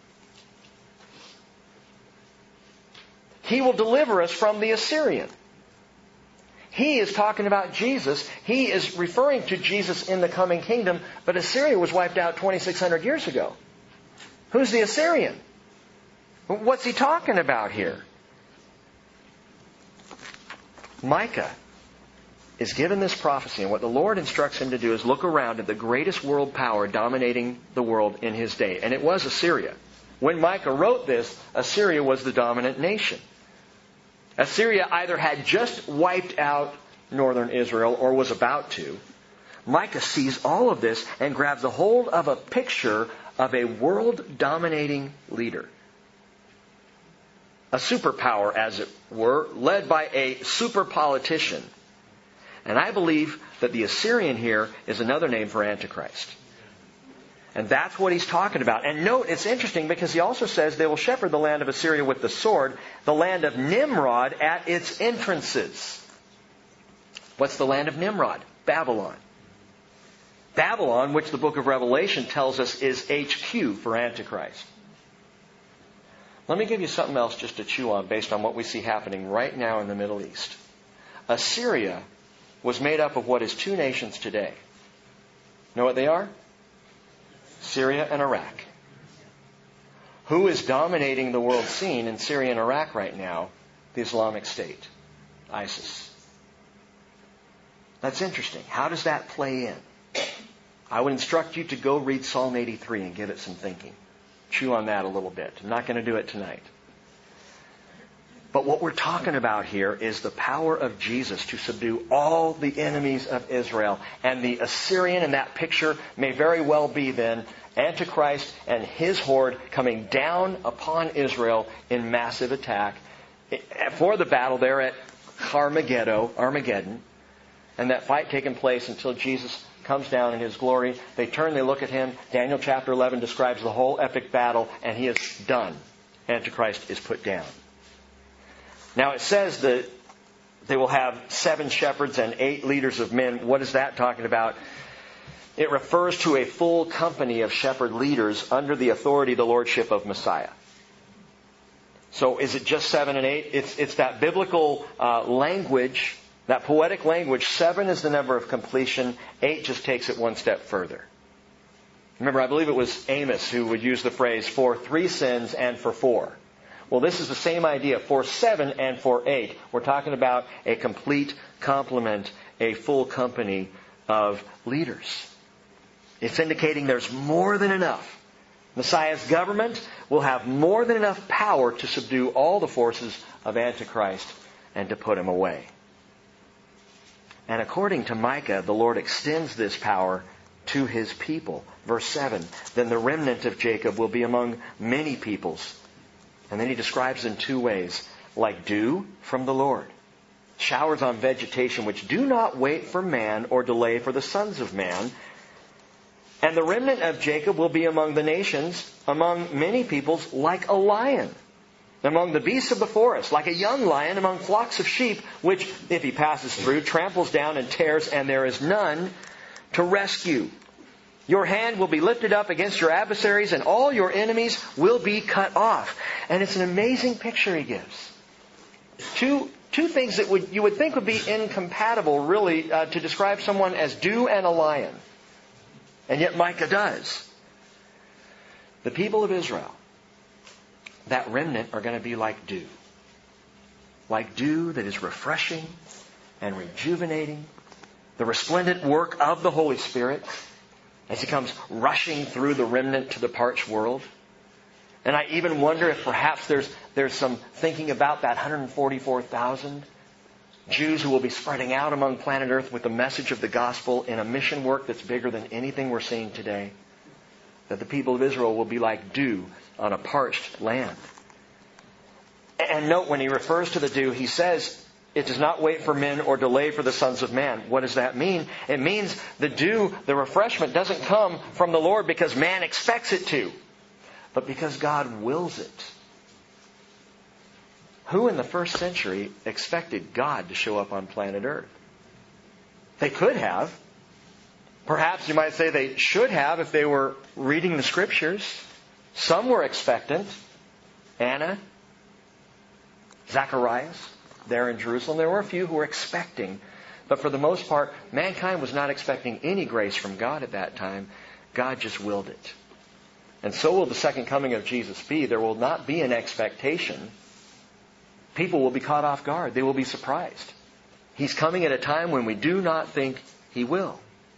He will deliver us from the Assyrian. He is talking about Jesus. He is referring to Jesus in the coming kingdom. But Assyria was wiped out twenty-six hundred years ago. Who's the Assyrian? What's he talking about here? Micah is given this prophecy, and what the Lord instructs him to do is look around at the greatest world power dominating the world in his day. And it was Assyria. When Micah wrote this, Assyria was the dominant nation. Assyria either had just wiped out northern Israel or was about to. Micah sees all of this and grabs a hold of a picture of a world-dominating leader. A superpower, as it were, led by a super politician. And I believe that the Assyrian here is another name for Antichrist. And that's what he's talking about. And note, it's interesting because he also says they will shepherd the land of Assyria with the sword, the land of Nimrod at its entrances. What's the land of Nimrod? Babylon. Babylon, which the book of Revelation tells us is H Q for Antichrist. Let me give you something else just to chew on based on what we see happening right now in the Middle East. Assyria was made up of what is two nations today. Know what they are? Syria and Iraq. Who is dominating the world scene in Syria and Iraq right now? The Islamic State. ISIS. That's interesting. How does that play in? I would instruct you to go read Psalm eighty-three and give it some thinking. Chew on that a little bit. I'm not going to do it tonight. But what we're talking about here is the power of Jesus to subdue all the enemies of Israel. And the Assyrian in that picture may very well be then Antichrist and his horde coming down upon Israel in massive attack for the battle there at Armageddon, Armageddon, and that fight taking place until Jesus comes down in His glory. They turn, they look at Him. Daniel chapter eleven describes the whole epic battle, and He is done. Antichrist is put down. Now it says that they will have seven shepherds and eight leaders of men. What is that talking about? It refers to a full company of shepherd leaders under the authority, the lordship of Messiah. So is it just seven and eight? It's, it's that biblical uh, language, that poetic language. Seven is the number of completion. Eight just takes it one step further. Remember, I believe it was Amos who would use the phrase, for three sins and for four. Well, this is the same idea, for seven and for eight. We're talking about a complete complement, a full company of leaders. It's indicating there's more than enough. Messiah's government will have more than enough power to subdue all the forces of Antichrist and to put him away. And according to Micah, the Lord extends this power to His people. Verse seven, then the remnant of Jacob will be among many peoples. And then he describes in two ways, like dew from the Lord. Showers on vegetation which do not wait for man or delay for the sons of man. And the remnant of Jacob will be among the nations, among many peoples, like a lion. Among the beasts of the forest, like a young lion among flocks of sheep, which, if he passes through, tramples down and tears, and there is none to rescue. Your hand will be lifted up against your adversaries, and all your enemies will be cut off. And it's an amazing picture he gives. Two, two things that would, you would think would be incompatible, really, uh, to describe someone as dew and a lion. And yet Micah does. The people of Israel, that remnant, are going to be like dew. Like dew that is refreshing and rejuvenating. The resplendent work of the Holy Spirit as He comes rushing through the remnant to the parched world. And I even wonder if perhaps there's there's some thinking about that one hundred forty-four thousand Jews who will be spreading out among planet Earth with the message of the gospel in a mission work that's bigger than anything we're seeing today. That the people of Israel will be like dew on a parched land. And note, when he refers to the dew, he says, it does not wait for men or delay for the sons of man. What does that mean? It means the dew, the refreshment, doesn't come from the Lord because man expects it to, but because God wills it. Who in the first century expected God to show up on planet Earth? They could have. Perhaps you might say they should have if they were reading the Scriptures. Some were expectant. Anna, Zacharias, there in Jerusalem. There were a few who were expecting. But for the most part, mankind was not expecting any grace from God at that time. God just willed it. And so will the second coming of Jesus be. There will not be an expectation. People will be caught off guard. They will be surprised. He's coming at a time when we do not think He will.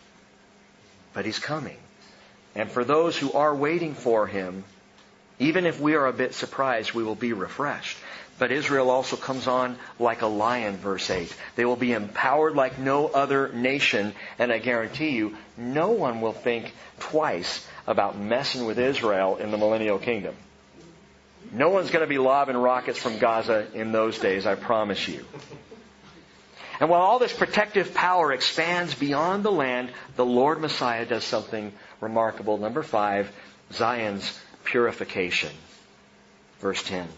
But He's coming. And for those who are waiting for Him, even if we are a bit surprised, we will be refreshed. But Israel also comes on like a lion, verse eight. They will be empowered like no other nation. And I guarantee you, no one will think twice about messing with Israel in the millennial kingdom. No one's going to be lobbing rockets from Gaza in those days, I promise you. And while all this protective power expands beyond the land, the Lord Messiah does something remarkable. Number five, Zion's purification. Verse ten.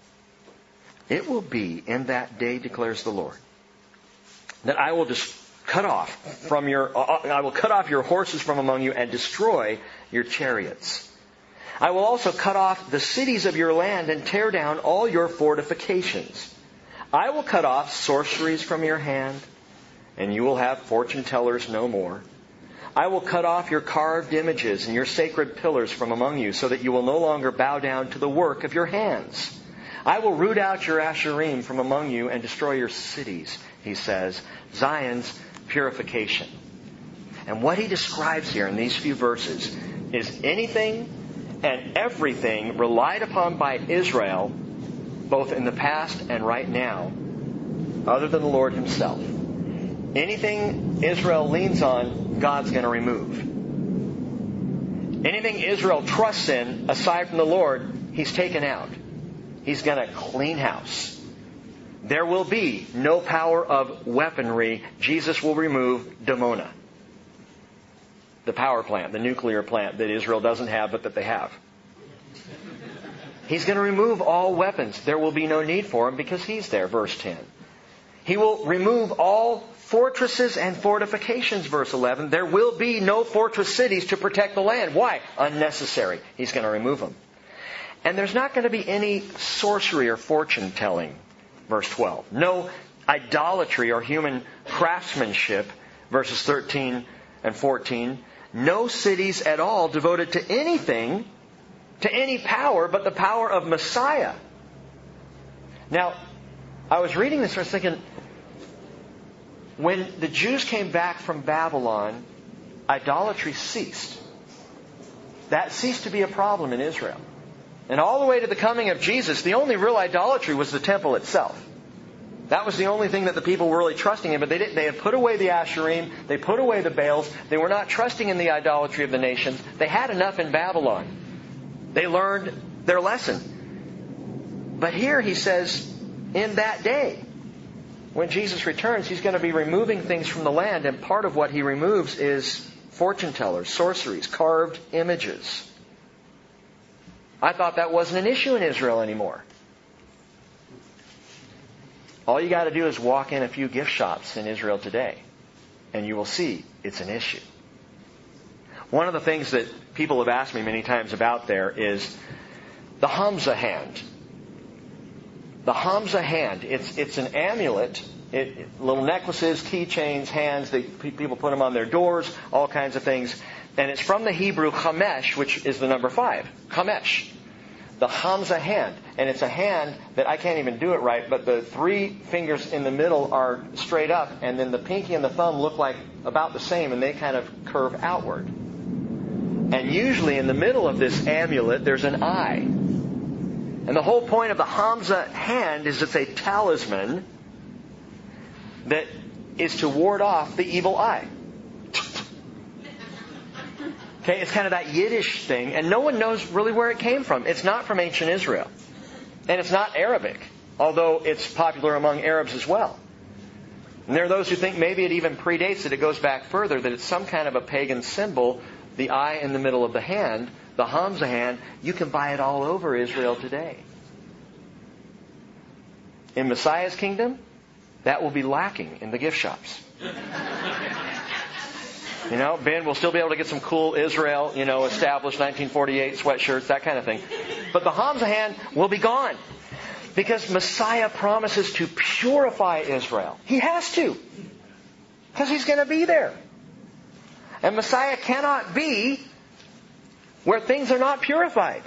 It will be in that day, declares the Lord, that I will just cut off from your, I will cut off your horses from among you and destroy your chariots. I will also cut off the cities of your land and tear down all your fortifications. I will cut off sorceries from your hand, and you will have fortune tellers no more. I will cut off your carved images and your sacred pillars from among you, so that you will no longer bow down to the work of your hands. I will root out your Asherim from among you and destroy your cities, he says. Zion's purification. And what he describes here in these few verses is anything and everything relied upon by Israel, both in the past and right now, other than the Lord Himself. Anything Israel leans on, God's going to remove. Anything Israel trusts in, aside from the Lord, He's taken out. He's going to clean house. There will be no power of weaponry. Jesus will remove Dimona, the power plant, the nuclear plant that Israel doesn't have, but that they have. He's going to remove all weapons. There will be no need for them because He's there, verse ten. He will remove all fortresses and fortifications, verse eleven. There will be no fortress cities to protect the land. Why? Unnecessary. He's going to remove them. And there's not going to be any sorcery or fortune telling, verse twelve. No idolatry or human craftsmanship, verses thirteen and fourteen. No cities at all devoted to anything, to any power but the power of Messiah. Now, I was reading this and I was thinking, when the Jews came back from Babylon, idolatry ceased. That ceased to be a problem in Israel. And all the way to the coming of Jesus, the only real idolatry was the temple itself. That was the only thing that the people were really trusting in. But they didn't. They had put away the Asherim. They put away the Baals. They were not trusting in the idolatry of the nations. They had enough in Babylon. They learned their lesson. But here he says, in that day, when Jesus returns, He's going to be removing things from the land. And part of what He removes is fortune tellers, sorceries, carved images. I thought that wasn't an issue in Israel anymore. All you got to do is walk in a few gift shops in Israel today, and you will see it's an issue. One of the things that people have asked me many times about there is the Hamza hand. The Hamza hand. It's it's an amulet. It, it, little necklaces, keychains, hands. They, people put them on their doors, all kinds of things. And it's from the Hebrew chamesh, which is the number five. Chamesh. The Hamza hand. And it's a hand that I can't even do it right, but the three fingers in the middle are straight up, and then the pinky and the thumb look like about the same, and they kind of curve outward. And usually in the middle of this amulet, there's an eye. And the whole point of the Hamza hand is it's a talisman that is to ward off the evil eye. Okay, it's kind of that Yiddish thing, and no one knows really where it came from. It's not from ancient Israel. And it's not Arabic, although it's popular among Arabs as well. And there are those who think maybe it even predates it. It goes back further, that it's some kind of a pagan symbol, the eye in the middle of the hand, the Hamza hand. You can buy it all over Israel today. In Messiah's kingdom, that will be lacking in the gift shops. You know, Ben will still be able to get some cool Israel, you know, established nineteen forty-eight sweatshirts, that kind of thing. But the Hamza hand will be gone. Because Messiah promises to purify Israel. He has to. Because He's going to be there. And Messiah cannot be where things are not purified.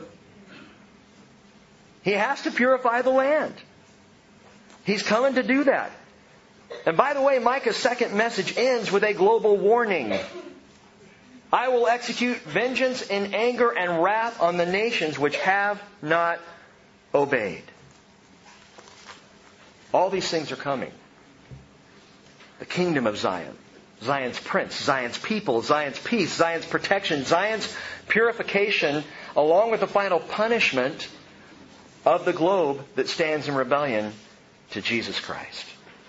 He has to purify the land. He's coming to do that. And by the way, Micah's second message ends with a global warning. I will execute vengeance in anger and wrath on the nations which have not obeyed. All these things are coming. The kingdom of Zion. Zion's prince, Zion's people, Zion's peace, Zion's protection, Zion's purification, along with the final punishment of the globe that stands in rebellion to Jesus Christ.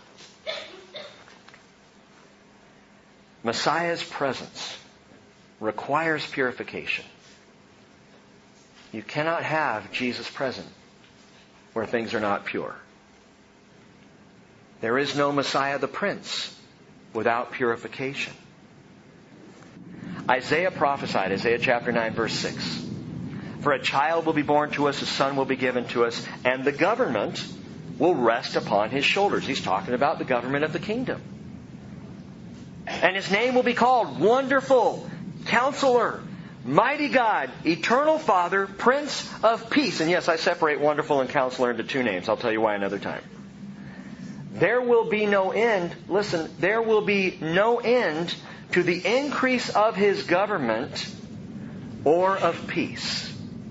Messiah's presence requires purification. You cannot have Jesus present where things are not pure. There is no Messiah the Prince without purification. Isaiah prophesied, Isaiah chapter nine, verse six. For a child will be born to us, a son will be given to us, and the government will rest upon His shoulders. He's talking about the government of the kingdom. And His name will be called Wonderful, Counselor, Mighty God, Eternal Father, Prince of Peace. And yes, I separate Wonderful and Counselor into two names. I'll tell you why another time. There will be no end, listen, there will be no end to the increase of His government or of peace.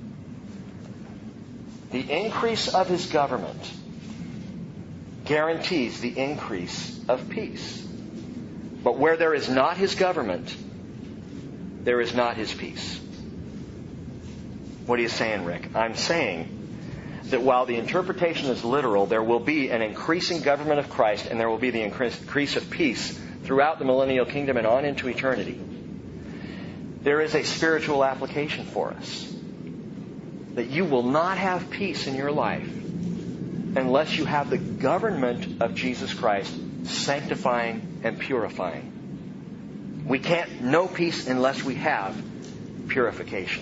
The increase of His government guarantees the increase of peace. But where there is not His government, there is not His peace. What are you saying, Rick? I'm saying that while the interpretation is literal, there will be an increasing government of Christ, and there will be the increase of peace throughout the millennial kingdom and on into eternity. There is a spiritual application for us. that you will not have peace in your life unless you have the government of Jesus Christ sanctifying and purifying. We can't know peace unless we have purification.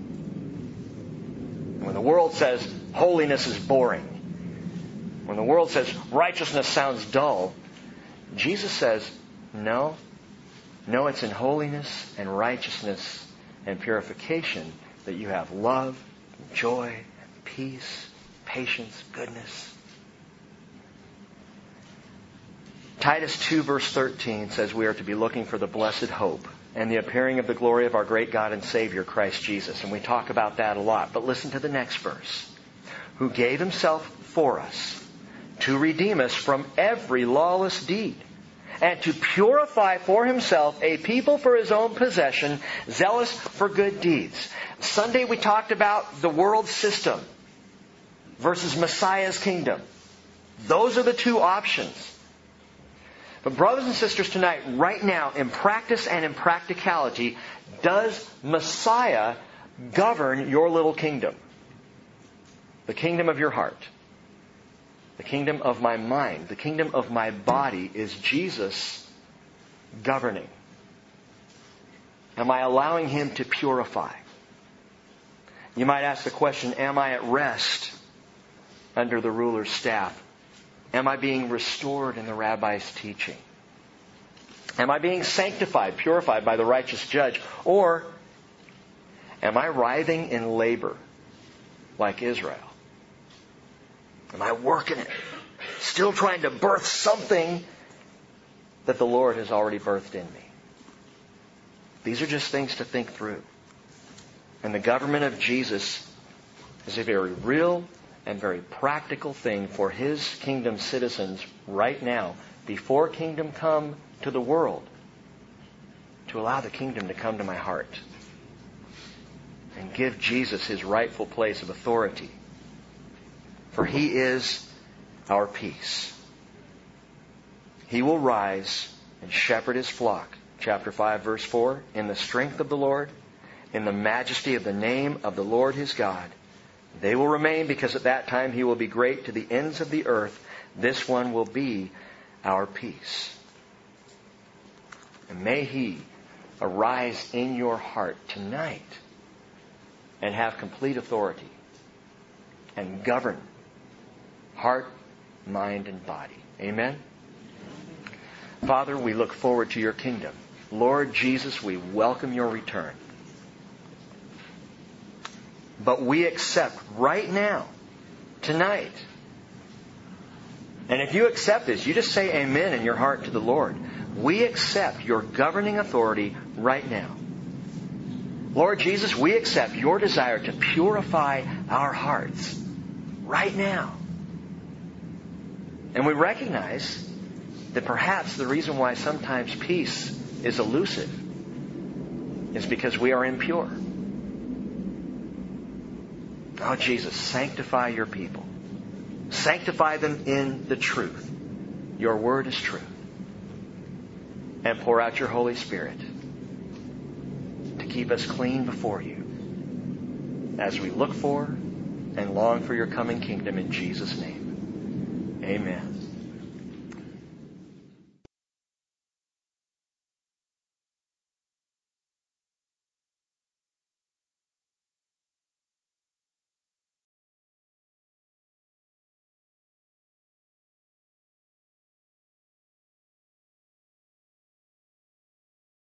When the world says holiness is boring, when the world says righteousness sounds dull, Jesus says, no, no, it's in holiness and righteousness and purification that you have love, joy, peace, patience, goodness. Titus two verse thirteen says we are to be looking for the blessed hope and the appearing of the glory of our great God and Savior, Christ Jesus. And we talk about that a lot. But listen to the next verse. Who gave Himself for us to redeem us from every lawless deed, and to purify for Himself a people for His own possession, zealous for good deeds. Sunday we talked about the world system versus Messiah's kingdom. Those are the two options. But brothers and sisters, tonight, right now, in practice and in practicality, does Messiah govern your little kingdom? The kingdom of your heart. The kingdom of my mind. The kingdom of my body. Is Jesus governing? Am I allowing Him to purify? You might ask the question, am I at rest under the ruler's staff? Am I being restored in the rabbi's teaching? Am I being sanctified, purified by the righteous judge? Or am I writhing in labor like Israel? Am I working it? Still trying to birth something that the Lord has already birthed in me? These are just things to think through. And the government of Jesus is a very real and very practical thing for His kingdom citizens right now, before kingdom come to the world, to allow the kingdom to come to my heart and give Jesus His rightful place of authority. For He is our peace. He will rise and shepherd His flock. Chapter five, verse four. In the strength of the Lord, in the majesty of the name of the Lord His God. They will remain, because at that time He will be great to the ends of the earth. This one will be our peace. And may He arise in your heart tonight and have complete authority and govern heart, mind, and body. Amen? Father, we look forward to Your kingdom. Lord Jesus, we welcome Your return. But we accept right now, tonight. And if you accept this, you just say amen in your heart to the Lord. We accept Your governing authority right now. Lord Jesus, we accept Your desire to purify our hearts right now. And we recognize that perhaps the reason why sometimes peace is elusive is because we are impure. Oh, Jesus, sanctify Your people. Sanctify them in the truth. Your word is truth. And pour out Your Holy Spirit to keep us clean before You as we look for and long for Your coming kingdom in Jesus' name. Amen.